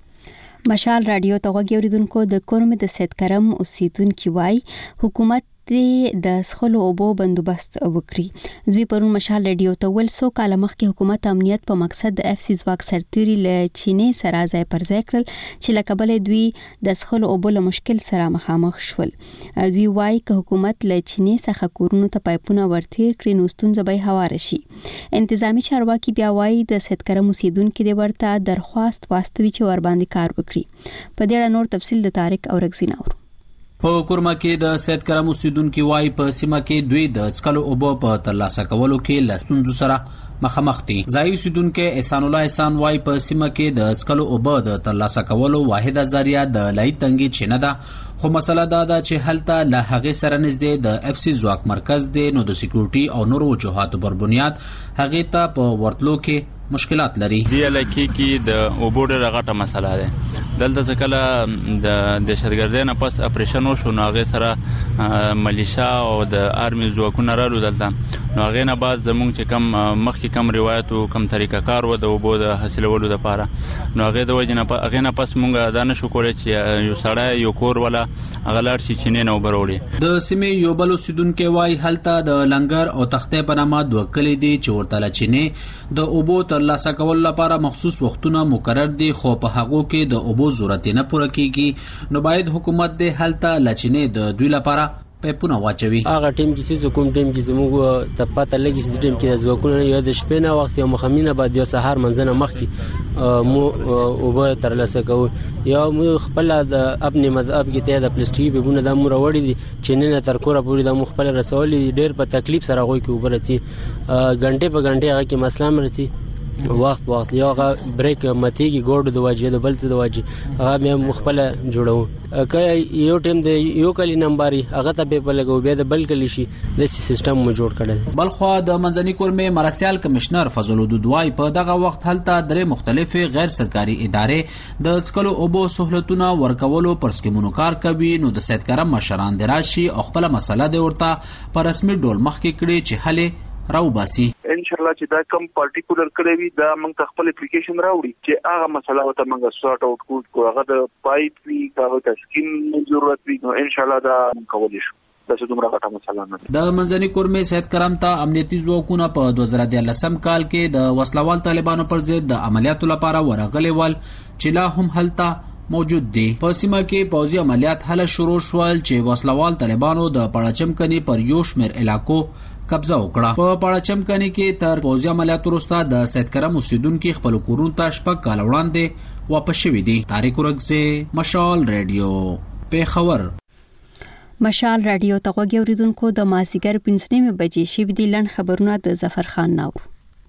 مشال رادیو ته غوږی اوریدونکو د کورم د سید کرم اوسیدونکو وای حکومت د سخلو اوبو بندوبست وکړي. دوی پرون مشال ریډیو ته ول سو کال مخکې حکومت امنیت په مقصد د اف سی ځواک سرتیري له چینې سره ځای پر ځای کړل چې له کبل دوی د سخلو اوبو له مشکل سره مخامخ شول. دوی وایي چې حکومت له چینې څخه کورونو ته پایپونه ورتیر کړي نو ستونزه به هواره شي. انتظامی چارواکي بیا وایي د سید کرم اوسیدونکو د ورته درخواست واستوي چې ور باندې کار وکړي. په دې اړه نور تفصیل د طارق اورګزی نور. په کورما کې د سید کرم اوسیدونکو وای په سیمه کې دوی د څکلو اوبو په ترلاسه کولو کې لستونزو سره مخامخ دي. ځای اوسیدونکو احسان الله احسان وای په سیمه کې د څکلو اوبو د ترلاسه کولو واحده ذریعہ د لای تنګي چینه ده، خو مسله دا ده چې هلته له هغه سره نږدې د اف سی ځواک مرکز دی نو د سکیورټي او نورو وجوهاتو پر بنیاد هغه ته په ورتلو کې مشکلات لري. دی علاقې کې د اوبو ډېره غټه مسله ده. دلته څه کله د دهشتګردۍ نه پس اپریشن وشو نو هغې سره ملیشا او د آرمي ځواکونه رالو دلته، نو هغې نه بعد زموږ چې کم مخکې کم روایت و کم طریقه کار و د اوبو د حاصلولو دپاره، نو هغې د وجې نه هغې نه پس موږ دا نشو کولی چې یو سړی یو کور ولا هغه لاړ شي چینې نه اوبه راوړي. د سیمې یو بل اوسیدونکی وایي هلته د لنګر او تختې په نامه دوه کلي دي چې ورته له چینې د اوبو ترلاسه کولو لپاره مخصوص وختونه مقرر دي، خو په هغو کې د اوبو ضرورت نه پوره کیږي. نو باید حکومت د هلته لچینې د دوی لپاره پایپونه واچوي. هغه ټیم چې کوم ټیم چې زموږ ته پته لګي چې ټیم کې ځواکونه یو د شپې نه وخت یو مخامینه بعد یو سهار منځنه مخکې مو اوبه ترلاسه کوو. یا مو خپل د خپل مذهب کې ته د پلاستیکي بیګونه د مور وړي دي چې نه تر کوره پوری د مخ خپل رسولي ډېر په تکلیف سره غوي کې اوبه رسي، غنټه په غنټه هغه کې مسله مرسي وخت وخت یو هغه بریک متیږي ګوډ د واجې د بل څه د واجې هغه مې مخبل جوړو که یو ټیم د یو کلی نمبر هغه ته په لګو بیا د بل کلی شي د سیستم مو جوړ کړل. بلخوا د منځني کورمې مرستيال کمشنر فضل الدوای په دغه وخت هلته درې مختلفې غیر سرکاري ادارې د څکلو اوبو سہولتونه ورکولو پر سکیمونو کار کوي. نو د سید کرم مشران دراشي او خپل مسله د ورته پر رسمي ډول مخکې کړي چې حل راو باسي. ان شاء الله چې دا کم پارټیکولر کړی وي دا موږ خپل اپلیکیشن راوړي چې هغه مسله وته موږ سورت اوټ کوو هغه د پایپ وی هغه د سکیم ضرورت وي نو ان شاء الله دا کولای شو. د منځني کورمې سید کرم ته امنیتي ځواکونه په دوه زره دیارلسم کال کې د وسلوال طالبانو پر ضد د عملیاتو لپاره ورغلي ول چې لا هم هلته موجود دي. په سیمه کې پوځي عملیات هله شروع شول چې وسلوال طالبانو د پړاچم کني پر یو شمېر علاقو قبضه وکړه. په پړاچم کني کې تر پوځي عملیاتو وروسته د سید کرم اوسیدونکو خپل کورونو ته شپږ کال وړاندې واپس شوي دي. طارق ورغزي، مشال رادیو، پیښور. مشال رادیو ته غوږی اوریدونکو د مازیګر پنځه نیمې بجې شوي دي. لنډ خبرونه د ظفر خان ناو.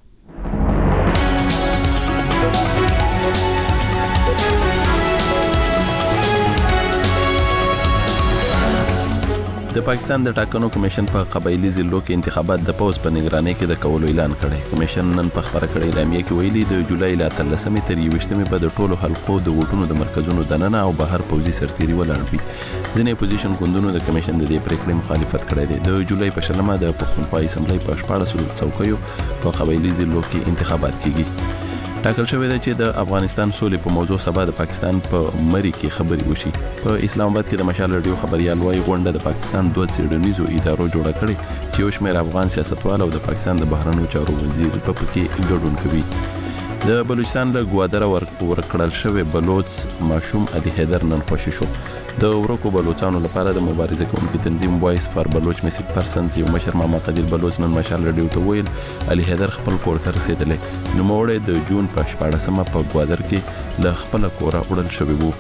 د پاکستان د ټاکنو کمیشن په قبایلی ضلعو کې انتخابات د پوز په نگرانۍ کې د کولو اعلان کړی. کمیشن نن په خبره کړې اعلامیه کې ویلي د جولای ل اتلسمې تر یوویشتمې په د ټولو حلقو د ووټونو د مرکزونو دننه او بهر پوځي سرتیري ولاړ وي. ځینې اپوزیشن ګوندونو د کمیشن د دې پریکړې مخالفت کړی دی. د جولای په شلمه د پښتونخوا اسمبلی په شپاړس څوکیو په قبایلی ضلعو کې انتخابات کیږي. ټاکل شوی دی چې د افغانستان سولې په موضوع سبا د پاکستان په مری کې خبري وشي. په اسلام آباد کې د مشال رادیو خبريال وايي غونډه د پاکستان دوه څېړنیزو ادارو جوړه کړې چې یو شمېر افغان سیاستوال او د پاکستان د بهرنیو چارو وزیر په پکې ګډون کوي. د بلوچستان له ګوادره ورکړل شوی بلوچ ماشوم علي حیدر نن خوشی شو. د ورکو بلوچستانو لپاره د مبارزه کوونکو تنظیم وایس فار بلوچ میسیک پرسنز یو مشر محمد قدیر بلوچ نن مشال رادیو ته ویل علي حیدر خپل کور ته رسیدلی. نو موړې د جون په شپاړسمه په ګوادر کې له خپل کوره وړل شوی وو.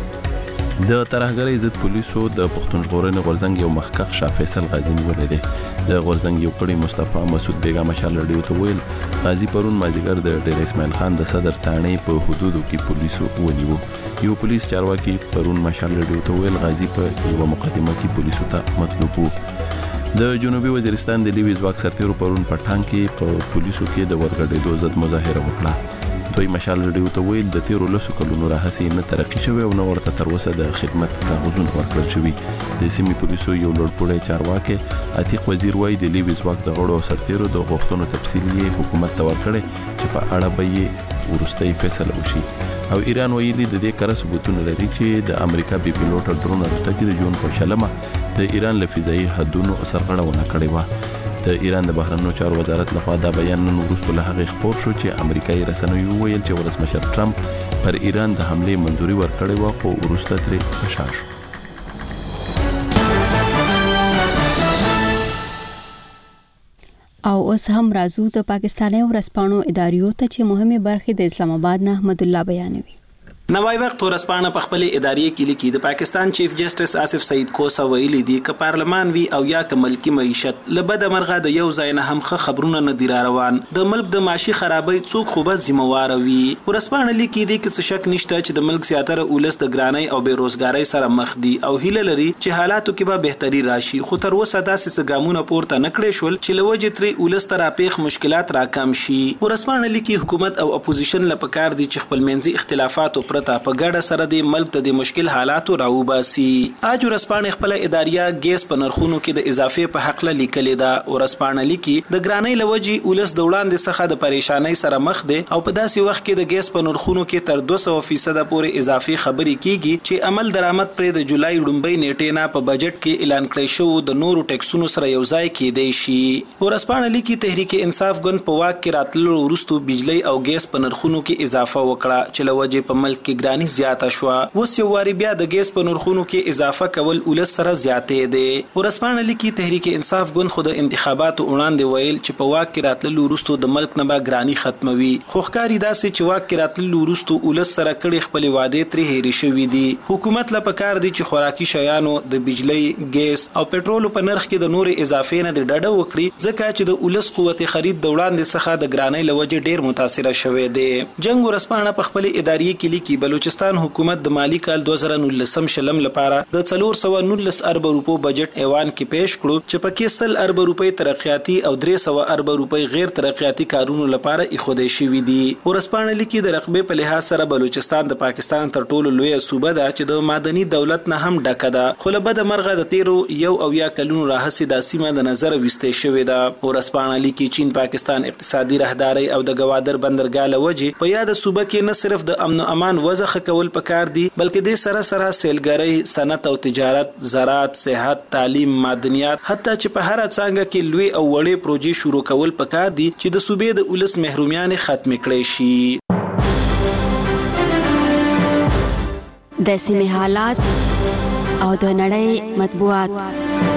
د ترهګرۍ ضد پولیسو د پښتون ژغورنې غورځنګ یو مخکښ شاه فیصل غازی نیولې دی. د غورځنګ یو کړي مصطفی مسعود بیگا مشال رادیو ته ویل غازی پرون مازیګر د ډیر اسماعیل خان د صدر تانې په حدودو کې پولیسو ونیو. یو پولیس چارواکي پرون مشال رادیو ته ویل غازی په یو مقدمه کې پولیسو ته مطلوب وو. د جنوبي وزیرستان د لیوی ځواک سرتیرو پرون په ټانګ کې په پولیسو کې د ورګډېدو ضد مظاهره وکړه. دوی مشال رادیو ته ویل د تیرو لسو کلونو راهیسې نه ترقی شوی او نه ورته تر اوسه د خدمت کاغذونه ورکړل شوي. د سیمې پولیسو یو لوړپوړی چارواکي عتیق وزیر وایي د لیوی ځواک د غړو سرتیرو د غوښتنو تفصیل یې حکومت ته ورکړی چې په اړه به یې وروستۍ فیصله وشي. او ایران ویلي د دې کار ثبوتونه لري چې د امریکا بي پيلوټ ډرون الوتکې د جون په شلمه د ایران له فضایي حدونو سرغړونه کړې وه. د ایران د بهرنیو چارو وزارت لخوا دا بیان نن وروسته له هغې خپور شو چې امریکایي رسنیو ویل چې ولسمشر ټرمپ پر ایران د حملې منځوري ورکړې وه خو وروسته ترې فشار شو. او اوس هم راځو د پاکستاني ورځپاڼو اداریو ته چې مهمه برخه د اسلام آباد نه احمد الله بیانوي. نوای وخت ورسپانه په خپل ادارې کې لیکي د پاکستان چیف جسټس آصف سعید کوسا ویلي دی ک پارلمان وی او یا ک ملکی معیشت لبد مرغه د یو ځای نه هم خبرونه نه دی روان د ملک د معاشي خرابۍ څوک خو به ذمہوار وي. ورسپانه لیکي دی ک څه شک نشته چې د ملک زیاتره اولس د ګرانۍ او بیروزګارۍ سره مخ دي او هیله لري چې حالاتو کې به بهتري راشي خو تر اوسه داسې څه ګامونه پورته نکړې شول چې لوجه ترې اولس تر اپیخ مشکلات راکم شي. ورسپانه لیکي حکومت او اپوزیشن لپاره دي چې خپل منځي اختلافات او پرتا په ګډه سره د ملک ته د مشکل حالاتو راوباسي. اج ورسپانه خپل اداریه ګیس په نرخونو کې د اضافه په حق له لیکلې ده. ورسپانه لیکي د ګرانۍ لوجي اولس د وړاندې څخه د پریشانۍ سره مخ دي او په داسې وخت کې د ګیس په نرخونو کې تر دوه سوه فیصد پورې اضافي خبرې کیږي چې عمل درآمد پر د جولای لومبۍ نیټې نه په بجټ کې اعلان کړی شو د نورو ټیکسونو سره یو ځای کېدی شي. ورسپانه لیکي تحریک انصاف ګوند په واک کې راتللو وروسته بجلی او ګیس په نرخونو کې اضافه وکړه چې لوجه په ملک کې ګرانی زیاته شو. اوس یو واری بیا د ګیس په نرخونو کې اضافه کول ولس سره زیاتې دي. ورسپانه لیکي تحریک انصاف ګوند خو د انتخاباتو وړاندې ویل چې په واک کې راتللو وروسته د ملک نه به ګرانی ختموي. خو ښکاري داسې چې واک کې راتللو وروسته ولس سره کړي خپل وعده ترې هېرې شوې دي. حکومت لا پکار دي چې خوراکي شیانو د بجلی، ګیس او پټرول په نرخ کې د نور اضافې نه د ډډه وکړي ځکه چې د ولس قوت خرید د وړاندې څخه د ګرانۍ لوجه ډیر متاثره شوې ده. جنگ ورسپانه په خپل اداري کې لیکي بلوچستان حکومت د مالی کال دوه زره نولس شلم لپاره د څلور سوه نولس ارب روپو بجټ ایوان کې پیش کړو چې پکې سل ارب روپۍ ترقیاتي او درې سوه ارب روپۍ غیر ترقیاتي کارونو لپاره ایښودل شوي دي. ورسپانه لیکي د رقبې په لحاظ سره بلوچستان د پاکستان تر ټولو لوی صوبه ده چې د معدني دولت نه هم ډکه ده. خو له بده مرغه د تیرو یو او یا کلونو راهیسې دا سیمه د نظر ویستې شوې ده. ورسپانه لیکي چین پاکستان اقتصادي رهداري او د گوادر بندرګاه لوجه په یاد صوبه کې نه صرف د امن او امان وضع کول پکار دي بلکې د سره سره سیلګرۍ، صنعت او تجارت، زراعت، صحت، تعلیم، معدنیات حتی چې په هر څنګه کې لوی او وړې پروژې شروع کول پکار دي چې د صوبې د ولس محرومیان ختم کړي شي. د سیمې حالات او د نړۍ مطبوعات.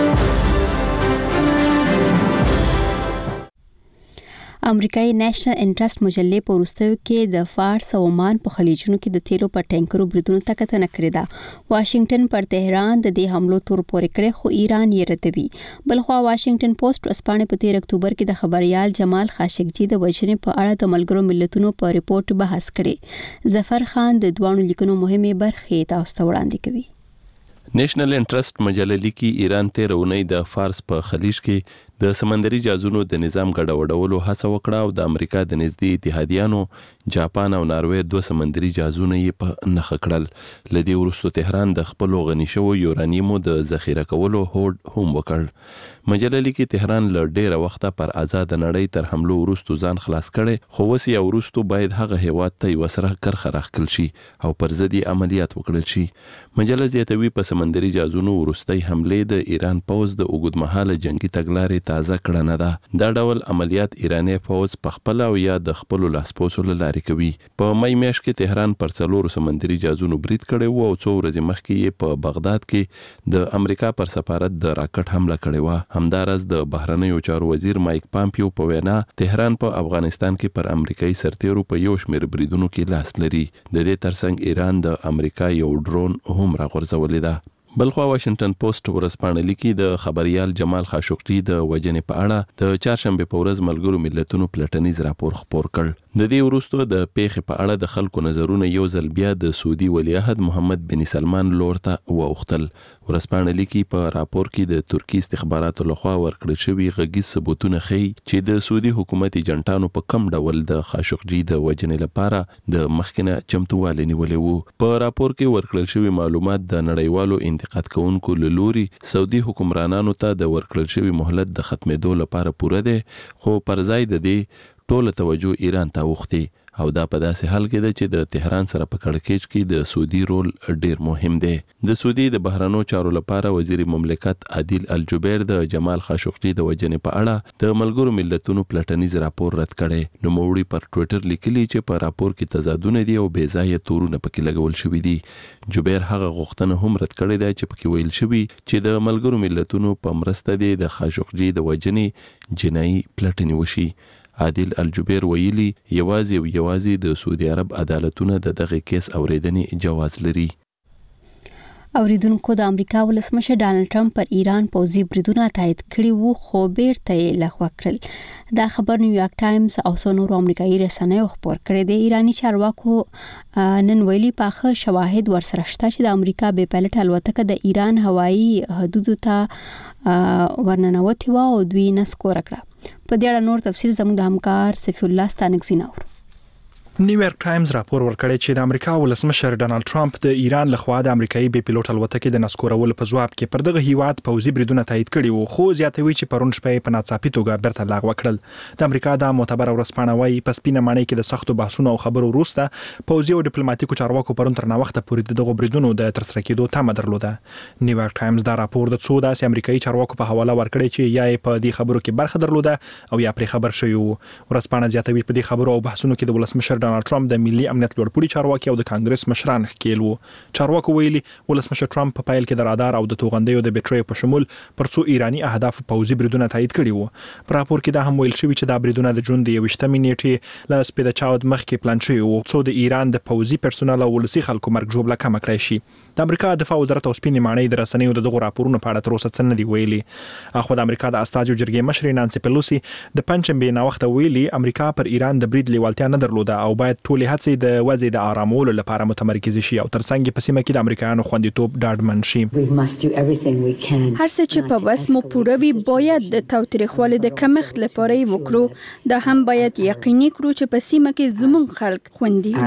امریکایي نېشنل انټرست مجلې په وروستیو کې د فارس او عمان په خلیجونو کې د تیلو په ټانکرو بریدونو ته کتنه کړې ده. واشنگټن پر تهران د دې حملو تور پورې کړې خو ایران یې ردوي. بلخوا واشنگټن پوسټ ورځپاڼې په تیر اکتوبر کې د خبريال جمال خاشقجي د وژنې په اړه د ملګرو ملتونو په ریپورت بحث کړي. ظفر خان د دوانو لیکنو مهمه برخې تاسو ته وړاندې کوي. نېشنل انټرست مجله لیکي ایران تیر اونۍ د فارس په خلیج کې د سمندري جازونو د نظام ګډوډولو هڅه وکړه او د امریکا د نږدې اتحادیانو جاپان او ناروې دوه سمندري جازونه یې په نخښه کړل. لدې وروسته تهران د خپل غني شوو یورانیمو د ذخیره کولو هوډ هم وکړ. مجله لیکي تهران له ډیره وخته پر آزاد نړۍ تر حملو وروسته ځان خلاص کړي خو وسی وروسته باید هغه هیواد ته وسره کرخه راخکل شي او پر ضد عملیات وکړل شي. مجله زیاتوي په سمندري جازونو وروستي حمله د ایران پوز د اوږدمهاله جنگي تګلارې تازه کړنه ده. دا ډول عملیات ایرانی پوز په خپل او یا د خپل لاسپوسو لارې کوي. په مې میاشت کې تهران پر څلورو سمندري جازونو برید کړي وو او څو ورځې مخکې په بغداد کې د امریکا پر سفارت د راکټ حمله کړې و. همدارس د بهرنیو چارو وزیر مایک پامپیو په وینا تهران په افغانستان کې پر امریکایي سرتیرو په یو شمېر بریدونو کې لاس لري. د دې ترڅنګ ایران د امریکا یو ډرون هم راغورځولې ده. بلخوا واشنگټن پوسټ ورځپاڼه لیکي د خبريال جمال خاشقجي د وژنې په اړه د چهارشنبه په ورځ ملګرو ملتونو پلټنیز راپور خپور کړ. د دې وروسته د پیښې په اړه د خلکو نظرونه یو ځل بیا د سعودي ولیعهد محمد بن سلمان لور ته واوښتل. ورځپاڼه لیکي په راپور کې د ترکی استخباراتو لخوا ورکړل شوی غږیز ثبوتونه ښیي چې د سعودي حکومت ایجنټانو په کم ډول د خاشقجي د وژنې لپاره د مخکنه چمتووالی نیولې وو. په راپور کې ورکړل شوی معلومات د نړیوالو انتقاد کوونکو له لوري سعودي حکمرانانو ته د ورکړل شوی مهلت د ختمېدو لپاره پوره دی خو پر ځای د دې ټوله توجه ایران ته اوښتي او دا په داسې حال کې ده چې د تهران سره په کړکېچ کې د سعودي رول ډیر مهم دی. د سعودي د بهرنیو چارو لپاره وزیر مملکت عادل الجبیر د جمال خاشقجي د وژنې په اړه د ملګرو ملتونو پلټنیز راپور رد کړي. نوموړي پر ټوئیټر لیکلي چې په راپور کې تضادونه دي او بې ځایه تورونه پکې لګول شوي دي. جبیر هغه غوښتنه هم رد کړې ده چې پکې ویل شوي چې د ملګرو ملتونو په مرسته دی د خاشقجي د وژنې جنایي پلټنې وشي. عادل الجبیر ویلي یوازې او یوازې د سعودي عرب عدالتونه د دغه کیس اوریدنې جواز لري. اوریدونکو د امریکا ولسمشر ډانلډ ټرمپ پر ایران پوځي بریدونه تایید کړي وو خو بیرته یې لغوه کړل. دا خبر نیویارک ټایمز او څو نورو امریکایي رسنیو خبر کړی دی. ایرانی چارواکو نن ویلي پاخه شواهد ورسره شته چې د امریکا بې پایلټ الوتکه د ایران هوایي حدودو ته ورننوتې وه او دوی نسکوره کړه. په دې اړه نور تفصیل زموږ د همکار سفی الله ستانکزي نور. نیویارک ټایمز راپور ورکړی چې د امریکا ولسمشر ډانلډ ټرمپ د ایران لخوا د امریکایي بې پیلوټ الوتکې د نسکورولو په ځواب کې پر دغه هیواد پوځي بریدونه تایید کړي وو خو زیاتوي چې پرون شپه په ناڅاپي توګه بیرته لغوه کړل. د امریکا د معتبر ورځپاڼه وايي په سپینه ماڼۍ کې د سختو بحثونو او خبرو وروسته پوځي او ډیپلوماټیکو چارواکو پرون تر ناوخته پورې دغه بریدونو د ترسره کېدو تمه درلوده. نیویارک ټایمز دا راپور د څو داسې امریکایي چارواکو په حواله ورکړی چې یا په دې خبرو کې برخه درلوده او یا پرې خبر شوی وو. ورځپاڼه زیاتوي په دې خبرو او بحثونو کې د ولسمشر ډانلډ ټرمپ د ملي امنیت لوړپوړي چارواکي او د کانګرس مشران ښکیل وو. چارواکو ویلي ولسمشر ټرمپ په پیل کې د رادار او د توغندیو د بیټریو په شمول پر څو ایرانی اهداف پوځي بریدونه تایید کړي وو. په راپور کې دا هم ویل شوی چې دا بریدونه د جون د یوویشتمې نیټې له سپېده چاود مخکې پلان شوي وو څو د ایران د پوځي پرسونل او ولسي خلکو مرګ ژوبله کمه کړای شي. د امریکا دفاع وزارت او سپینې ماڼۍ د رسنیو د دغو راپورونو په اړه تر اوسه څه نه دي ویلي. اخو د امریکا د استازو جرګې مشرې نانسي پیلوسی د پنځشنبې ناوخته ویلي امریکا پر ایران د برید لیوالتیا نه درلوده او باید ټولې هڅې د وضع د آرامولو لپاره متمرکز شي او ترڅنګ په سیمه کې د امریکایانو خوندیتوب ډاډمن شي. هر څه چې په وس مو پوره وي باید د تاوتریخوالي د کمښت لپاره یې وکړو. دا هم باید یقیني کړو چې په سیمه کې زموږ خلک خوندي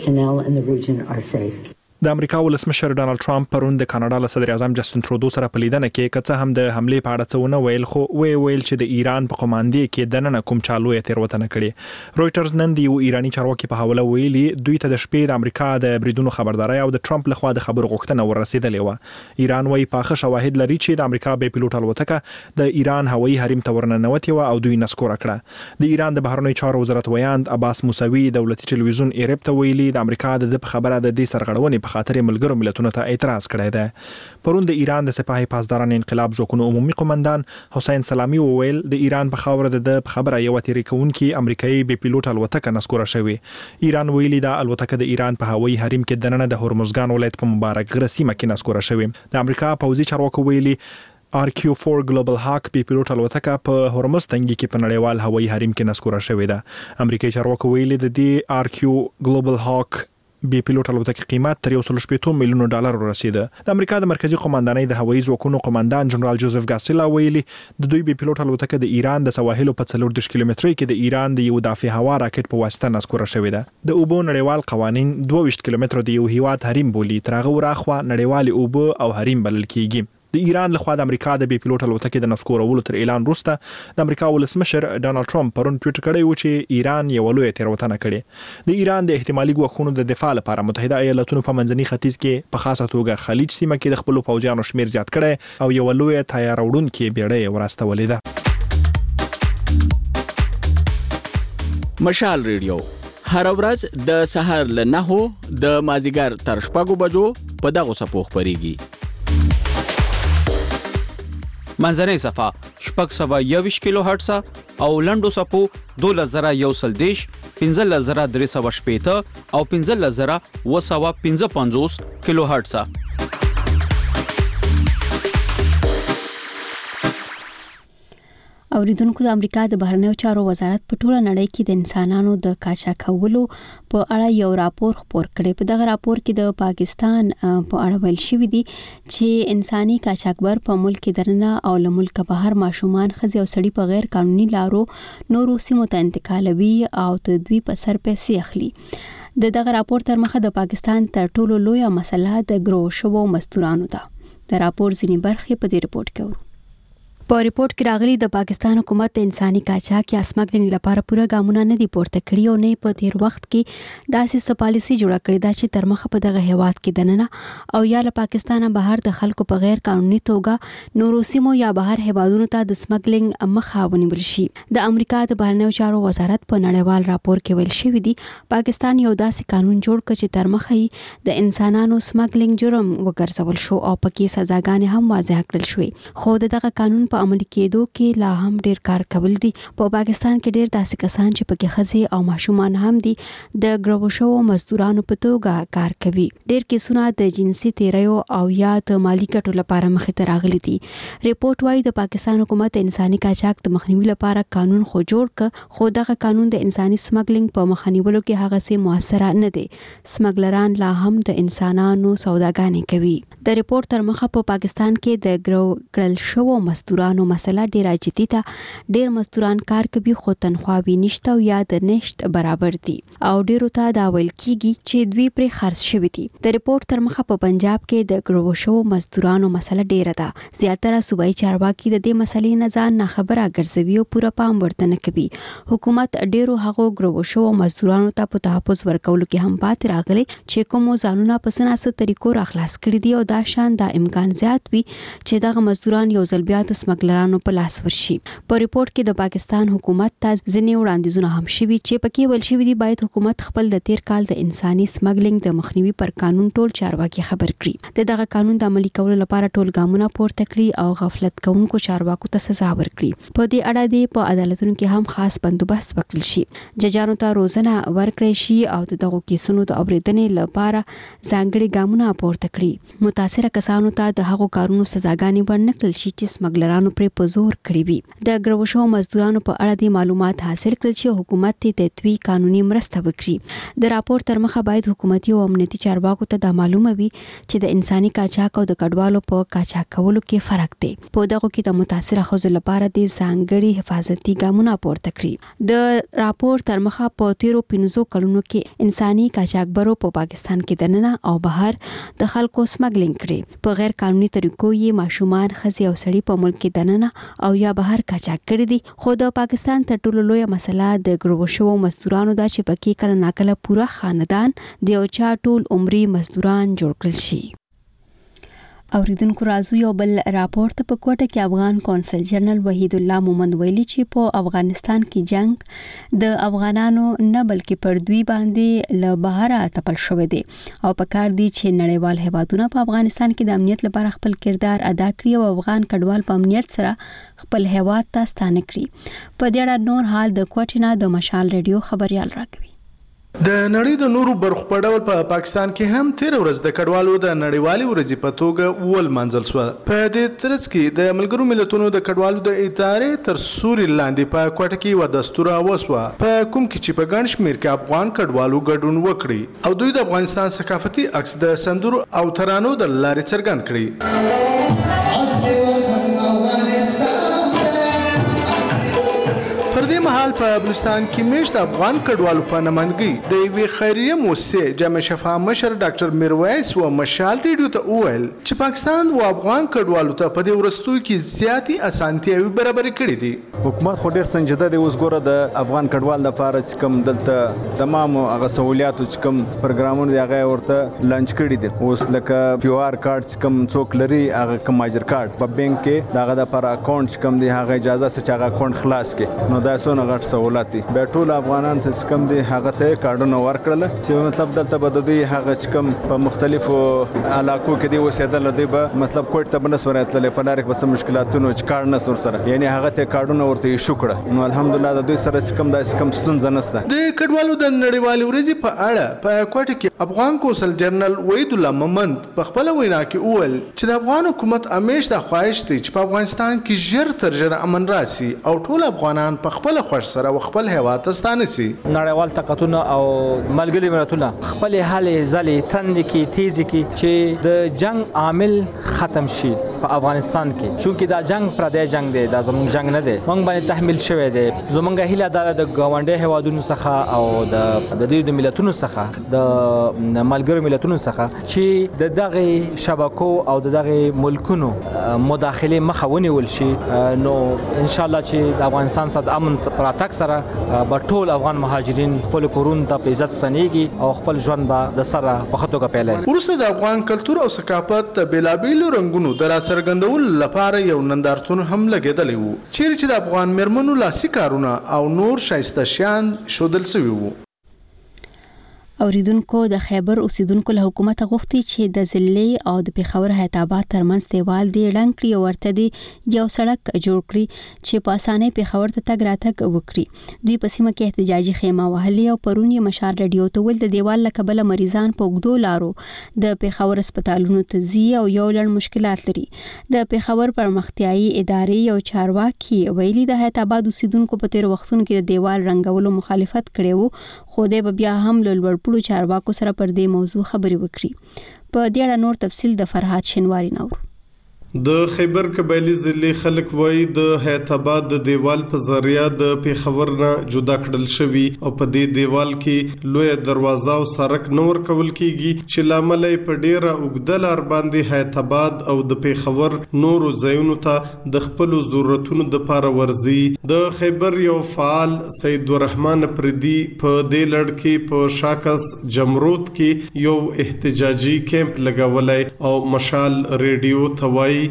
وي. د امریکا ولسمشر ډانلډ ټرمپ پرون د کاناډا له صدر اعظم جسټن ترودو سره په لیدنه کې کڅه هم د حمله په اړه څونه ویل خو وی ویل چې د ایران په قوماندې کې د نن کوم چالو یې تیروتنه کړې. رويټرز نن دی یو ایرانی چارواکي په حواله ویلي دوی ته د شپې د امریکا د بریدونو خبرداري او د ټرمپ لخوا د خبرو غوښتنه ورسېدلې و. ایران وايي پاخه شواهد لري چې د امریکا به پیلوټ الوتکه د ایران هوایي حریم ته ورننوتې و او دوی نسکور کړه. د ایران د بهرنیو چارو وزارت ویاند عباس موسوي دولتي ټلویزیون ایرب ته ویلي د امریکا د خبره د دې سرغړونې په خاطر ملګرو ملتونو ته اعتراض کړی دی. پرون د ایران د سپاه پاسداران انقلاب ځواکونو عمومي قومندان حسین سلامي وویل د ایران په خاور د خبره یو تیری کوونکی امریکایي بي پیلوټ الوتکه نسکوره شوی. ایران ویلي دا الوتکه د ایران په هوایي حریم کې دننه د هرمزګان ولایت په مبارک غره سیمه کې نسکوره شوی. د امریکا پوځي چارواکو ویلي آر کیو فور ګلوبل هاک بي پیلوټ الوتکه په هرمز تنګي کې په نړیوال هوایي حریم کې نسکوره شوی ده. امریکایي چارواکو ویلي د دې آر کیو ګلوبل هاک بي پیلوټ الوتکې قیمت تر یو سل شپږ میلیون ډالر ورسیده. د امریکا د مرکزی قومندانۍ د هوایي ځواکونو قومندان جنرال جوزف ګاسیلا ویلي د دوی بي پیلوټ الوتکه د ایران د سواحلو په څلور دیرش کیلومترۍ کې د ایران د یو دافع هوا راکټ په واسطه نسکوره شوې ده. د اوبو نړیوال قوانین دوه ویشت کیلومتره د یو هیواد حریم بولي. ترغه وراخوا نړیوال اوبو او حریم بلل کیږي. د ایران لخوا د امریکا د بي پیلوټ الوتکې د نسکورولو تر اعلان وروسته د امریکا ولسمشر ډانلډ ټرمپ پرون ټویټ کړی و چې ایران یو لوی تیروتنه کړې. د ایران د احتمالي ګواښونو د دفاع لپاره متحده ایالاتونو په منځني ختیځ کې په خاصه توګه خلیج سیمه کې د خپل پوځیانو شمیر زیات کړي او یو لوی تیار وړونکې بیړۍ ورستولې ده. مشال ریډیو هر ورځ د سحر له نهو د مازیګر تر شپږو بجو په دغه سپوخ پریږي. منځنۍ صفه شپږ سوه یوویشت کیلو هرټز او لنډو صفو دولس زره یو سل دیش پنځلس زره درې سوه شپېته او پنځلس زره اوه سوه پنځه پنځوس کیلو هرټز. اوریدونکو د امریکا د بهرنیو چارو وزارت په ټوله نړۍ کې د انسانانو د قاچاقولو په اړه یو راپور خپور کړی. په دغه راپور کې د پاکستان په اړه ویل شوی دی چې انساني قاچاقبر په ملک کې دننه او له ملک بهر ماشومان ښځې او سړي په غیر قانوني لارو نورو سیمو ته انتقالوي او د دوی په سر پیسې اخلي. د دغه راپور تر مخه د پاکستان تر ټولو لویه مسله د ګروه شوو مزدورانو ده. د راپور ځینې برخې په دې رپورت کې ورو. په ریپورت کې راغلي د پاکستان حکومت د انساني قاچاق یا سمګلینګ لپاره پوره ګامونه نه دي پورته کړي او نه په تیر وخت کې داسې څه پالیسي جوړه کړې ده چې تر مخه په دغه هیواد کې دننه او یا له پاکستانه بهر د خلکو په غیر قانوني توګه نورو سیمو یا بهر هیوادونو ته د سمګلینګ مخه ونیول شي. د امریکا د بهرنیو چارو وزارت په نړیوال راپور کې ویل شوی دی پاکستان یو داسې قانون جوړ کړ چې تر مخه د انسانانو سمګلینګ جرم وګرځول شو او پکې سزاګانې هم واضح کړل شوې. خو دغه قانون په عملي کېدو کې لا هم ډیر کار کول دي. په پاکستان کې ډیر داسې کسان چې پکې ښځې او ماشومان هم دي د ګروه شوو مزدورانو په توګه کار کوي. ډیر کیسونه د جنسي تیریو او یا د مالی ګټو لپاره مخې ته راغلي دي. ریپورت وايي د پاکستان حکومت انساني قاچاق د مخنیوي لپاره قانون خو جوړ ک خو دغه قانون د انساني سمګلینګ په مخنیولو کې هغه سي موثر نه دی. سمګلران لا هم د انسانانو سوداګانې کوي. د ریپورت تر مخه په پاکستان کې د ګروه کړل شوو مزدورانو مسله ډیره جدي ده. ډیر مزدوران کار کوي خو تنخواوي نشته او یا د نشت برابر دي او ډیرو ته دا ویل کیږي چې دوی پر خرڅ شوی دي. د ریپورت تر مخه په پنجاب کې د ګروه شوو مزدورانو مسله ډیره ده. زیاتره صوبایي چارواکي د دې مسلې نه ځان نه خبره ګرځوي او پوره پام ورته نه کوي. حکومت ډیرو هغو ګروه شوو مزدورانو ته په تحفظ ورکولو کې هم پاتې راغلي چې کوم ځانونه په سناسه طریقو راخلاص کړي دي او دا شان دا امکان زیات وي چې دغه مزدوران یو ځل بیا د سمګلرانو په لاس ورشي. په ریپورت کې د پاکستان حکومت ته ځینې وړاندیزونه هم شوي چې پکې ویل شوي دي باید حکومت خپل د تیر کال د انساني سمګلینګ د مخنیوي پر قانون ټول چارواکي خبر کړي. د دغه قانون د عملي کولو لپاره ټول ګامونه پورته کړي او غفلت کوونکو چارواکو ته سزا ورکړي. په دې اړه د په عدالتونو کې هم خاص بندوبست وکړل شي. ججانو ته روزنه ورکړي شي او دغه کیسونو د اوریدنې لپاره ځانګړي ګامونه پورته کړي. متاثره کسانو ته د هغو کارونو سزاګانې ورنکړل شي چې سمګلرانو پرې په زور کړی وي. د ګروو شو مزدورانو په اړه د معلومات حاصل کړل چې حکومت ته د توی قانوني مرسته وکړي. د راپور تر مخه باید حکومتي او امنیتي چارواکو ته د معلومه وي چې د انساني قاچاق او د کډوالو په قاچاق کولو کې فرق دی. په دغه کې د متاثره خزو لپاره د ځانګړي حفاظتي ګامونه پورته کړي. د راپور تر مخه په تیرو پنځو کلونو کې انساني قاچاقبرو په پاکستان کې دننه او بهر د خلکو سمګلینګ کړي. په غیر قانوني طریقو یې ماشومان، ښځې او سړي په ملک کې دننه او یا بهر قاچاق کړي دي. خو د پاکستان تر ټولو لویه مسله د ګروو شوو مزدورانو دا چې پکې کله ناکله پوره خاندان د یو چا ټول عمري مزدوران جوړ کړل شي. اوریدونکو راځو یو بل راپور ته. په کوټه کې افغان کونسل جنرال وحید الله مومند ویلي چې په افغانستان کې جنگ د افغانانو نه بلکې پر دوی باندې له بهره تپل شوی دی او په کار دی چې نړیوال هیوادونه په افغانستان کې د امنیت لپاره خپل کردار ادا کړي او افغان کډوال په امنیت سره خپل هیواد ته ستانه کړي. په دې اړه نور حال د کوټه نه د مشال ریډیو خبريال راکوي. د نړۍ د نورو برخو په ډول په پا پاکستان کې هم تیر ورځ د کډوالو د نړیوالي ورځې په توګه ول منځل شو. په دې ترڅ کې د ملګرو ملتونو د کډوالو د ادارې تر سوري لاندې په کوټه کې و دستور وسوه په کوم کې چې په ګڼ شمېر کې افغان کډوالو ګډون وکړي او دوی د افغانستان ثقافتي عکس د سندرو او ترانو د لارې څرګند کړي. پر دې مهال په بلوچستان کې میشت افغان کډوالو په نمائندګۍ د یوې خیریه مؤسسې جامع شفا مشر ډاکټر میرویس و مشال ریډیو ته وویل چې پاکستان و افغان کډوالو ته په دې وروستیو کې زیاتې اسانتیاوې برابرې کړې دي. حکومت خو ډېر سنجیده دی. اوس ګوره د افغان کډوال لپاره چې کوم دلته تمام هغه سہولیاتو چې کوم پروګرامونه دي هغه ورته لانچ کړي دي. اوس لکه پیو آر کارت چې کوم څوک لري هغه کوم ماجر کارت په بانک کې دغه د پر اکاونټ چې کوم دی هغه اجازه سره چې هغه اکاونټ خلاص کړي. نو دا څونه غټ سہولت دي. به ټول افغانان ته کوم دي هغه ته کارډونه ورکړل چې مطلب دلته به د دوی هغه چې کوم په مختلفو علاقو کې دی اوسېدل دی به مطلب کوټ ته بنس وراتل په لار کې بس مشکلاتونو چې کار نه سر سره یعنی هغه ته کارډونه ورته شو کړ. نو الحمدلله د دوی سره کوم داس کوم ستونزه نشته. د کډوالو د نړیوالې ورځې په اړه په کوټه کې افغان کونسل جنرال وحید الله مومند په خپل وینا کې وویل چې د افغان حکومت همیش د خواهش دی چې په افغانستان کې ژر تر ژره امن راسي او ټول افغانان په خپل خوښ سره خپل هیواد ته ستانه سي. نړیوال طاقتونه او ملګري ملتونه خپل هلې ځلې تند کې تیزی کې چې د جنگ عامل ختم شي په افغانستان کې. چونکه دا جنگ پردې جنگ دی، دا زموږ جنگ نه دی. موږ باندې تحمیل شوی دی. زموږ هیله ده د ګاونډي هیوادونو څخه او د د دوی د ملتونو څخه د ملګرو ملتونو څخه چې د دغه شبکو او د دغه ملکونو مداخله مخه ونیول شي. نو ان شاء الله چې د افغانستان سره امن پراتک سره به ټول افغان مهاجرین خپل کورونو ته په عزت ستنېږي او خپل ژوند به د سره په ښه توګه پیلوي. وروسته د افغان کلتور او ثقافت د بېلابېلو رنګونو د راڅرګندولو لپاره یو نندارتون هم لګېدلی و چیرې چې د افغان میرمنو لاسي کارونه او نور ښایسته شیان ښودل سوي وو. اوریدونکو د خیبر اوسیدونکو له حکومت غوښتي چې د ضلع او د پیښور حیات آباد ترمنځ دیوال دی ړنګ کړي او ورته دی یو سړک جوړ کړي چې په اسانۍ پیښور ته تګ راتګ وکړي. دوی په سیمه کې احتجاجي خیمه وهلي او پرون یې مشال ریډیو ته ویل د دیوال له کبله مریضان په اوږدو لارو د پیښور هسپتالونو ته ځي او یو لړ مشکلات لري. د پیښور پرمختیايي ادارې یو چارواکي ویلي د حیات آباد اوسیدونکو په تیر وختونو کې د دیوال رنګولو مخالفت کړی وو خو د بیا هم لوړ پړو چارواکو سره پر دې موضوع خبرې وکړي. په دې اړه نور تفصیل د فرهاد شینواری نور. د خیبر قبایلی ضلع خلک وایي د حیات آباد د دیوال په ذریعہ د پیښور نه جدا کړل شوی او په دې دیوال کې لوی دروازه او سړک نور کول کیږي چې لامل په ډیره اوږده لار باندې حیات آباد او د پیښور نورو ځایونو ته د خپل ضرورتونو د لپاره ورزي. د خیبر یو فعال سید الرحمن پردي په دې لړ کې په شاکس جمرود کې یو احتجاجي کیمپ لګولای او مشال ریډیو ته وایي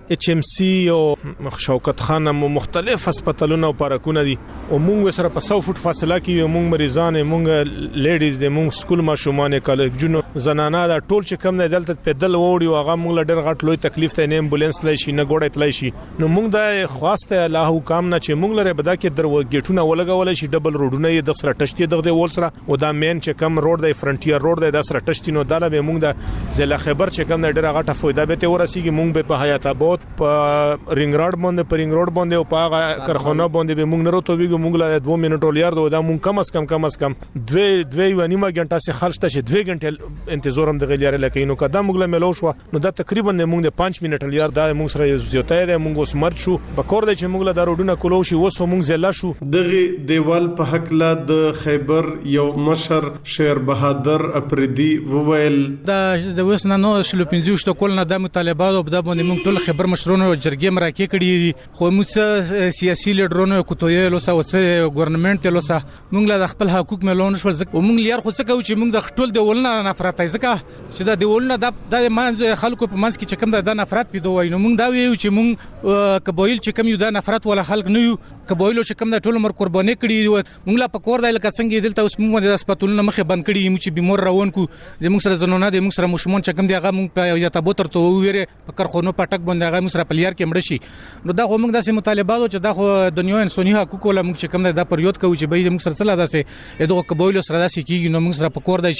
اچ ام سی او شوکت خان مختلف هسپتالونه او پارکونه دي او موږ سره په سو فوټ فاصله کې موږ مریضان موږ لیډیز د موږ سکول ماشومان کالجونو زنانه دا ټول چې کم نه دلته پیدل ووري او هغه موږ ډېر غټ لوی تکلیف ته نه امبولانس لای شي نه ګوډه تلای شي نو موږ د خواسته الله حکام نه چې موږ لره بدا کې در گیټونه ولګول شي ډبل روډونه یې د سره ټشتي دغه ول سره او دا مین چې کم روډ د فرنټیر روډ د سره ټشتي نو دا به موږ د ضلع خیبر چې کم ډېر غټه فائدہ به ته ورسیږي موږ به په حیات آباد په رینګ روډ باندې په رینګ روډ باندې او په هغه کارخانه باندې به موږ نه راته ویګو موږ له دوه منټو لیار دا موږ کم از کم کم از کم دوه دوه و نیمه غنټه سه خرج ته دوه غنټه انتظار هم د غلیار لکه نو کدا موږ له ملو شو نو دا تقریبا موږ د پنځه منټه لیار دا موږ سره زیاته ده موږ اوس مرد شو په کور د چې موږ له دارودونه کولو شي اوس موږ زلا شو دغه دیوال په حق لا د خیبر یو مشر شیر بهادر اپریدي وویل دا د وسنه نو شلو پنځوشت کول نه د مطالبات او د باندې موږ ټول خبر مشرونو جرګې مراکې کړي خو موږ سیاسي لیډرونو کوتوی لوسه او ګورنمنت لوسه موږ له خپل حقوق ملون شو او موږ لیر خو څه کوو چې موږ د ټول دیولنه نفرت ځکه چې دا دیولنه د د خلکو په منځ کې چې کوم د نفرت پیدا وای نو موږ دا ویو چې موږ کبویل چې کوم یو د نفرت ولا خلک نه یو کبویل چې کوم د ټول عمر قرباني کړي موږ لا په کور د لکه څنګه دلته اوس موږ د هسپتالونو مخه بند کړي موږ چې بیمار روان کو د موږ سره زنونه د موږ سره مشمون چې کوم دی هغه موږ په یا تبو تر ته ویره په کارخونو پټک باندې هغه موږ سره پلیار کې مړ شي نو دا خو موږ داسې مطالبات چې دا خو دنیا انساني حقوق ولا موږ چې کوم دا پریود کوي چې به موږ سره څه داسې دغه کبویل سره داسې کیږي نو موږ سره په کور دی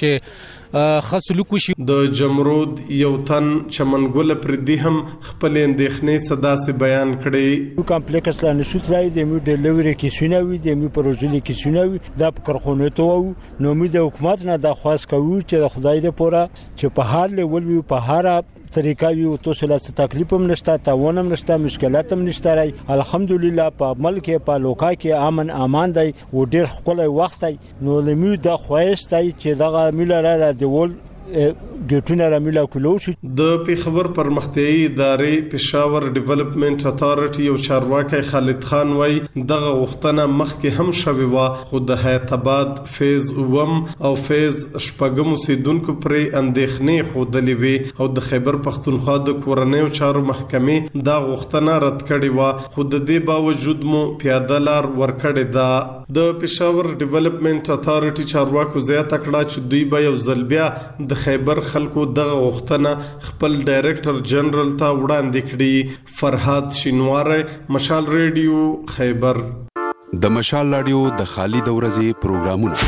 چې خاص لوک شي د جمرود یو تن چمنګل پردي هم خپل اندېښنې صدا سي بیان کړي کمپلیکس لا نشو ترای د می ډیلیوري کې سونوي د می پروژې کې سونوي د کارخونه ته وو نو می د حکومت نه د خاص کوي چې د خدای د پوره چې په هر لیول وي په هر طریقه وي تو سره تکلیف هم نشته تاوان هم نشته مشکلات هم نشته راي الحمدلله په عمل کې په لوکا کې امن امان دی و ډیر خپل وخت دی نو لمو د خوښ دی چې دغه ملره د ول ګټونه راملا کولو شي د پیښور پرمختیايي ادارې پېښور ډیولپمنٹ اتارټي او چارواکي خالد خان وای دغه غوښتنه مخکې هم شوی و خو د حیات آباد فیز وم او فیز شپږم سیدونکو پرې اندېښنې خودلې وي او د خیبر پختونخوا د کورنیو چارو محکمې دا غوښتنه رد کړې و خو د دې باوجود مو پیاده لار ورکړې ده د پېښور ډیولپمنٹ اتارټي چارواکو زیاته کړه چې دوی به یو ځل بیا د خیبر خلکو دغه غوښتنه خپل ډایریکټر جنرال ته وړاندې کړي فرحات شینواره مشال ریډیو خیبر د مشال رادیو د خالد ورځې پروګرامونه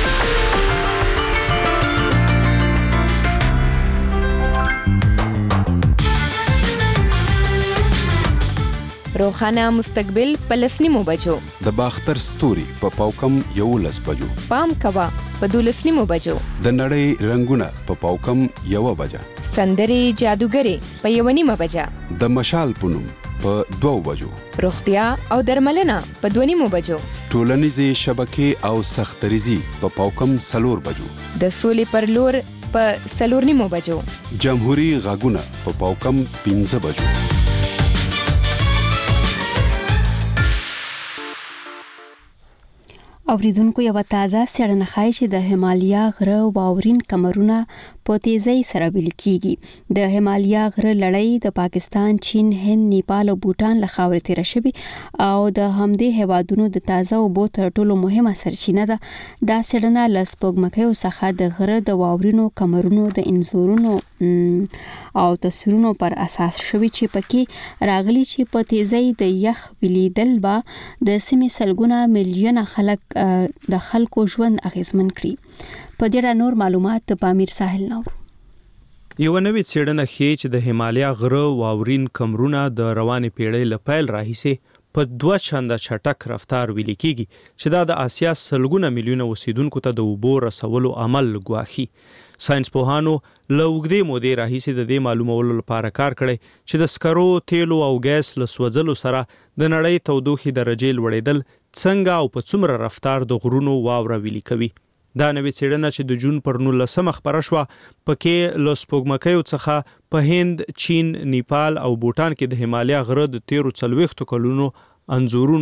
روخانه مستقبل پلسنیمو بجو د باختر ستوري په پا پاوکم یو لس بجو پام کوا په دولسنیمو بجو د نړۍ رنگونه په پا پاوکم یو بجا سندري جادوګري په یو نیمه بجا د مشال پونم په دوه بجو روغتیا او درملنه په دوه نیمو بجو ټولنیزې شبکې او سختريزي په پاوکم سلور بجو د سولې پر لور په سلور نیمو بجو جمهوریت غاګونه په پاوکم پنځه بجو اوریدونکو یو تازه څېړنه ښایي چې د هیمالیا غره واورین کمرونه په تیزی سره ویل کیږي د هیمالیا غره لړۍ د پاکستان، چین، هند، نیپال او بوتان له خاورې تیر شوی او د همدې هیوادونو د تازه اوبو تر ټولو مهمه سرچینه ده. دا څېړنه له سپوږمکیو څخه د غره د واورینو کمرونو د انځورونو او تصویرونو پر اساس شوی چې پکې راغلي چې په تیزی د یخ ولیدل با د سیمې سلګونه میلیونه خلک د خلکو ژوند اغیزمن کړي. په دې اړه نور معلومات د پامیر ساحل نو یو نوې څېړنه ښیي چې د هیمالیا غره واورین کمرونه د روانې پیړۍ له پیل راهیسې په دوه چنده چټک رفتار ویل کېږي چې دا د آسیا سلګونه میلیونه اوسیدونکو ته د اوبو رسولو عمل ګواښي. ساينس پوهانو له اوږدې مودې راهیسې د دې معلومولو لپاره کار کړی چې د سکرو، تیلو او ګیس له سوځلو سره د نړۍ تودوخې درجې لوړېدل څنګه او په څومره رفتار د غرونو واوره ویلي کوي. دا نوې څېړنه چې د جون پر نولسمه خپره شوه پکې له سپوږمکیو څخه په هند، چین، نیپال او بوتان کې د هیمالیا غره د تیرو څلوېښتو کلونو انځورونو،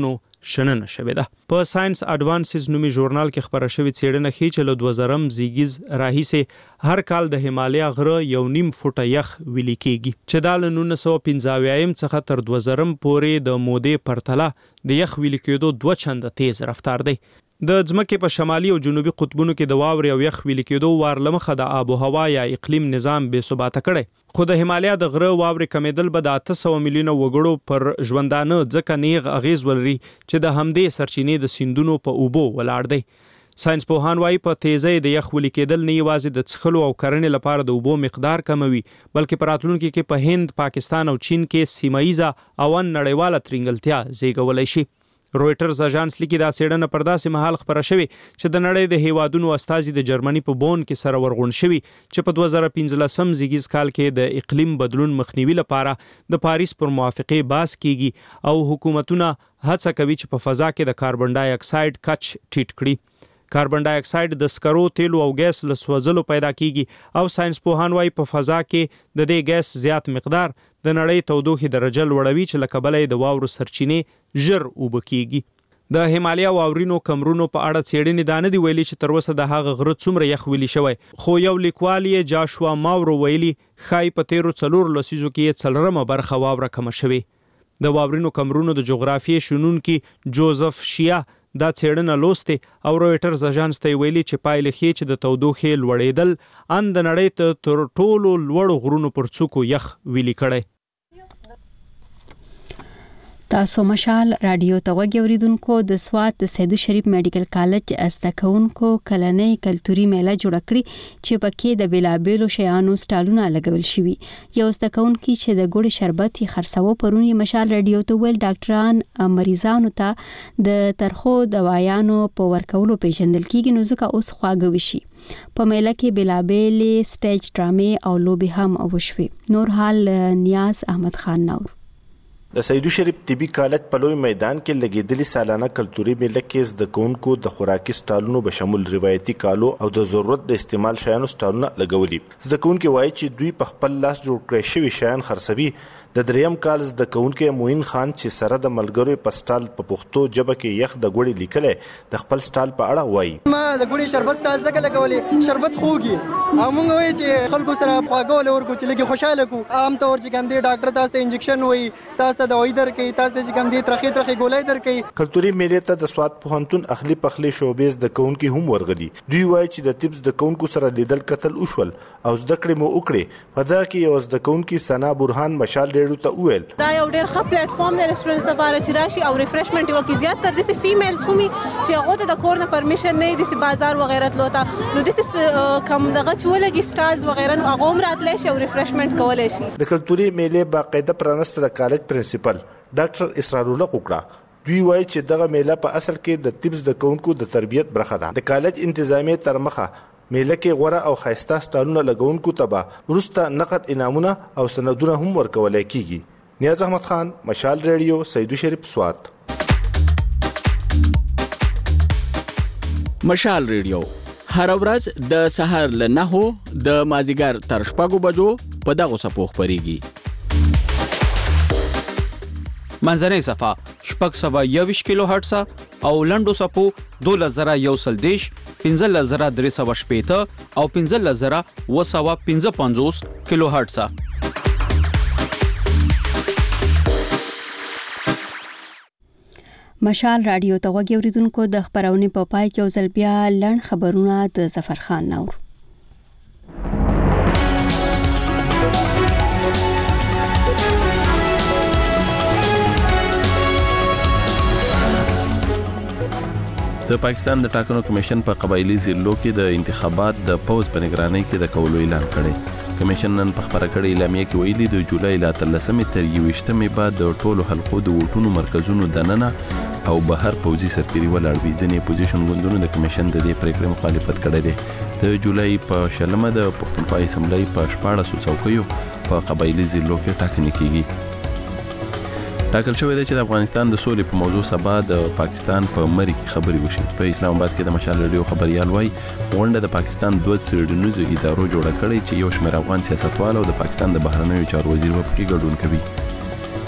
شننه شوې ده. په ساينس اډوانسز نومي ژورنال کې خبره شوې څېړنه ښيي چې له دوه زرم زیږیز راهیسې هر کال د هیمالیا غره یو نیم فوټه یخ ویلي کېږي چې دا له نولس سوه پنځه اویایم څخه تر دوه زرم پورې د مودې پرتله د یخ ویلي کېدو دوه چنده تیز رفتار دی. د ځمکې په شمالي او جنوبي قطبونو کې د واورې او یخ ویلي کېدو وار له مخه د آب و هوا یا اقلیم نظام بې ثباته کړی، خو د هیمالیا د غره واورې کمیدل به د اته سوه میلیونه وګړو پر ژوندانه ځکه نیغ اغیز ولري چې د همدې سرچینې د سیندونو په اوبو ولاړ دی. ساينس پوهان وايي په تیزی د یخ ویلي کېدل نه یوازې د څښلو او کرنې لپاره د اوبو مقدار کموي، بلکې په راتلونکي کې په هند، پاکستان او چین کې سیمه ییزه او نړیواله ترنګلتیا زیږولی شي. رويټرز اژانس لیکي دا څېړنه پر داسې مهال خبره شوې چې د نړۍ د هیوادونو استازي د جرمني په بون کې سره ورغون شوي چې په دوه زره پنځلسم زیږیز کال کې د اقلیم بدلون مخنیوي لپاره د پاریس پر موافقې باس کیږي او حکومتونه هڅه کوي چې په فضا کې د کاربن ډای اکساید کچ ټیټ کړي. کاربن ډای اکساید د سکرو، تیلو او ګیس له سوځلو پیدا کیږي او ساينس پوهان وايي په فضا کې د دې ګیس زیات مقدار د نړۍ تودوخې درجه لوړوي چې له کبله د واورو سرچینې ژر اوبه کیږي. د هیمالیا واورینو کمرونو په اړه څېړنې دا نه دی ویلي چې تر اوسه د هغه غره څومره یخ ویلي شوی، خو یو لیکوال یې جاشوا ماورو ویلي ښایي په تیرو څلورو لسیزو کې یې څلورمه برخه واوره کمه شوې. د واورینو کمرونو د جغرافیې شنونکي جوزف شیا دا څېړنه لوستې او رويټرز اژانس ته ویلي چې پایلې ښیي چې د تودوخې لوړېدل ان د نړۍ ته تر ټولو لوړو غرونو پر څوکو یخ ویلي کړی. تاسو مشال رادیو ته وګورئ اوریدونکو د سوات د سیدو شریف میډیکل کالج زده کوونکو کلنۍ کلتوري میله جوړ کړې چې پکې د بلابلو شیانو سټالونه لګول شوي. یو زده کوونکی چې د ګوړې شربت یې خرڅاوه پرون یې مشال رادیو ته ویل ډاکټران مریضانو ته د ترخو دوايانو په ورکولو پیژندل کیږي نو ځکه اوس خواږه وشي. په میله کې بلابلې سټیج ډرامې او لوبې هم وشوې. نور حال نیاز احمد خان نور. د سیدو شریف طبي کالج په لوی میدان کې لګیدلي سالانه کلتوري میله کې زده کوونکو د خوراکي سټالونو به شمول روایتي کالو او د ضرورت د استعمال شیانو سټالونه لګولي. زده کوونکي وایي چې دوی په خپل لاس جوړ کړی شوي شیان خرڅوي. د دریم کال زده کوونکي موین خان چې سره د ملګرو په سټال په پښتو ژبه کې یخ د ګوړې لیکلې د خپل سټال په اړه وایي. ما د ګوړې شربت سټال ځکه لګولې شربت خوږي او موږ وایي چې خلکو سره خواږه ورکو چې لګي خوشاله کو. عام طور چې کوم دی ډاکټر تاسو ته انجکشن وایي، تاسو ته دوايي درکې، تاسو چې کوم دی ترخی ترخی ګولای درکې. کلتوري میلې ته د سوات پوهنتون اخلي پخلي شوبې زده کوونکي هم ورغلي. دوی وایي چې د طب زده کوونکو سره لیدل کتل وشول او زده کړې مو وکړې. په دا کې یو زده کوونکي ثنا برهان مشال ډېرو ته وویل دا یو ډېر ښه پلیټ فارم دی ریسټورانټ لپاره چې راشي او ریفریشمنټ وکړي. زیاتره داسې فیمیلز هم چې هغو ته د کور نه پرمیشن نه وي داسې بازار وغیره تلو ته، نو داسې کم دغه چې ولګي سټالز وغیره نو هغه هم راتلی شي او ریفریشمنټ کولی شي. د کلتوري میلې باقاعده پرانسته د کالج پرنسپل ډاکټر اسرارالله کوکړه. دوی وایي چې دغه میله په اصل کې د طب زده کوونکو د تربیت برخه ده. د کالج انتظامیه تر مخه میله کې غوره او ښایسته سټالونه لګونکو ته به وروسته نقد انعامونه او سندونه هم ورکولی کیږي. نیاز احمد خان، مشال ریډیو، سیدو شریف، سوات. مشال ریډیو هر ورځ د سهار له نهو د مازیګر تر شپږو بجو په دغه صفو خبريږي. منځنۍ صفه شپږ سوه یوویشت کیلو هرټز او لنډو صفو دولس زره یو سل دیش، پنځلس زره درې سوه شپېته او پنځلس زره اوه سوه پنځه پنځوس کیلو هرټز. مشال رادیو ته وګورئ اوریدونکو د خبرونې په پای کې یو ځل بیا لړ خبرونه د ظفر خان نور. د پاکستان د ټاکنو کمیشن په قبایلی ضلعو کې د انتخابات د پوز په نگرانۍ کې د کولو اعلان کړی. کمیشن نن په خبره کړې اعلامیه کې ویلي د جولای له اتلسمې تر یوویشتمې بعد د ټولو حلقو د ووټونو مرکزونو دننه او بهر پوځي سرتیري ولاړ وي. ځینې اپوزیشن ګوندونو د کمیشن د دې پریکړې مخالفت کړی دی. د جولای په شلمه د پښتونخوا اسمبلی په شپاړسو څوکیو په قبایلی ضلعو کې ټاکنې کیږي. ټاکل شوی دی چې د افغانستان د سولې په موضوع سبا د پاکستان په مری کې خبري وشي. په اسلام آباد کې د مشال ریډیو خبريال وایي غونډه د پاکستان دوه څېړنیزو ادارو جوړه کړې چې یو شمېر افغان سیاستوال او د پاکستان د بهرنیو چارو وزیر په کې ګډون کوي.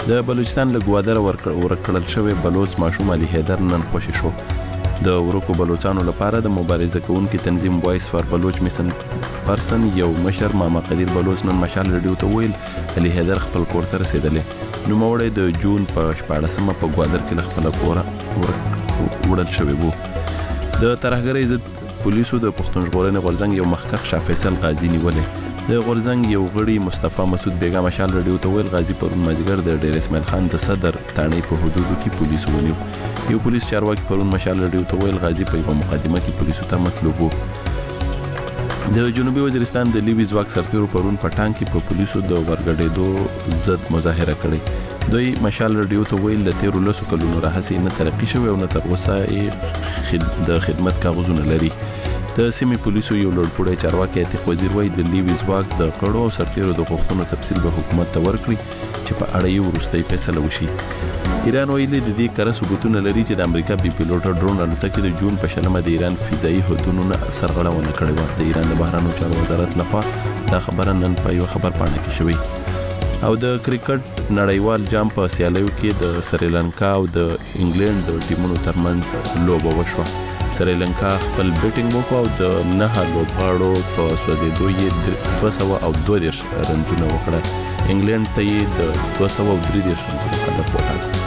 د بلوچستان له ګوادر ورکړل شوی بلوچ ماشوم علي حیدر نن خوشی شو. د ورکو بلوچستانو لپاره د مبارزه کوونکي تنظیم وایس فار بلوچ میسن پرسن یو مشر ماما قدیر بلوچ نن مشال رادیو ته ویل علي حیدر خپل کور ته رسیدلې. نو موړی د جون په شپاړسمه په ګوادر کې خپل کور وړل شوی وو. د ترهګرۍ ضد پولیسو د پښتون ژغورنې غورځنګ یو مخکښ شاه فیصل غازی نیولې. د غورځنګ یو غړي مصطفی مسعود بیگا مشال رادیو ته ویل غازی پرون مازیګر د ډیر اسماعیل خان د صدر تانې په حدودو کې پولیسو ونیو. یو پولیس چارواکي پرون مشال رادیو ته ویل غازی په یو مقدمه کې پولیسو ته مطلوب وو. د جنوبي وزیرستان د لیوی ځواک سرتیرو پرون پټان کې په پولیسو د ورګډېدو ضد مظاهره کړې. دوی مشال رادیو ته ویل د تیرو لسو کلونو راهیسې نه ترقي شوې او نه تر اوسه د خدمت کاغذونه لري. د سیمې پولیسو یو لوړپوړی چارواکي عتیق وزیر وایي د لیوی ځواک د قړو او سرتیرو د غوښتنو تفصیل به حکومت ته ورکړي چې په اړه یې وروستۍ فیصله وشي. ایران ویلي د دې کره ثبوتونه لري چې د امریکا بي پیلوټه ډرون الوتکې د جون په شلمه د ایران فضایي حدودونو نه سرغړونه کړې وه. د ایران د بهرنیو چارو وزارت لخوا دا خبره نن په یو خبر پاڼه کې شوې. او د کرکټ نړیوال جام په سیالیو کې د سریلانکا او د انګلند د ټیمونو ترمنځ لوبه وشوه. سریلانکا خپل بیټینګ وکړ او د نه لوبغاړو په سوځېدو یې دوه سوه او دوه دېرش رنزونه وکړه. انګلند ته یې د دوه سوه او درې دېرش رنزونو هدف وټاکه.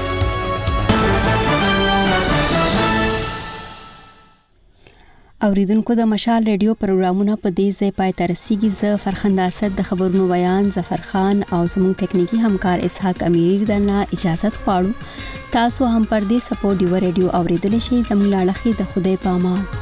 اوریدونکو د مشال ریډیو پروګرامونه په دې ځای پای ته رسیږي. زه فرخنده اسد د خبرونو بیان ظفر خان او زموږ تکنیکی همکار اسحاق امیری درنه اجازه غواړو. تاسو هم پر دې سپورټ دی ریډیو اوریدل شي. زموږ لاړخي د خدای په امان.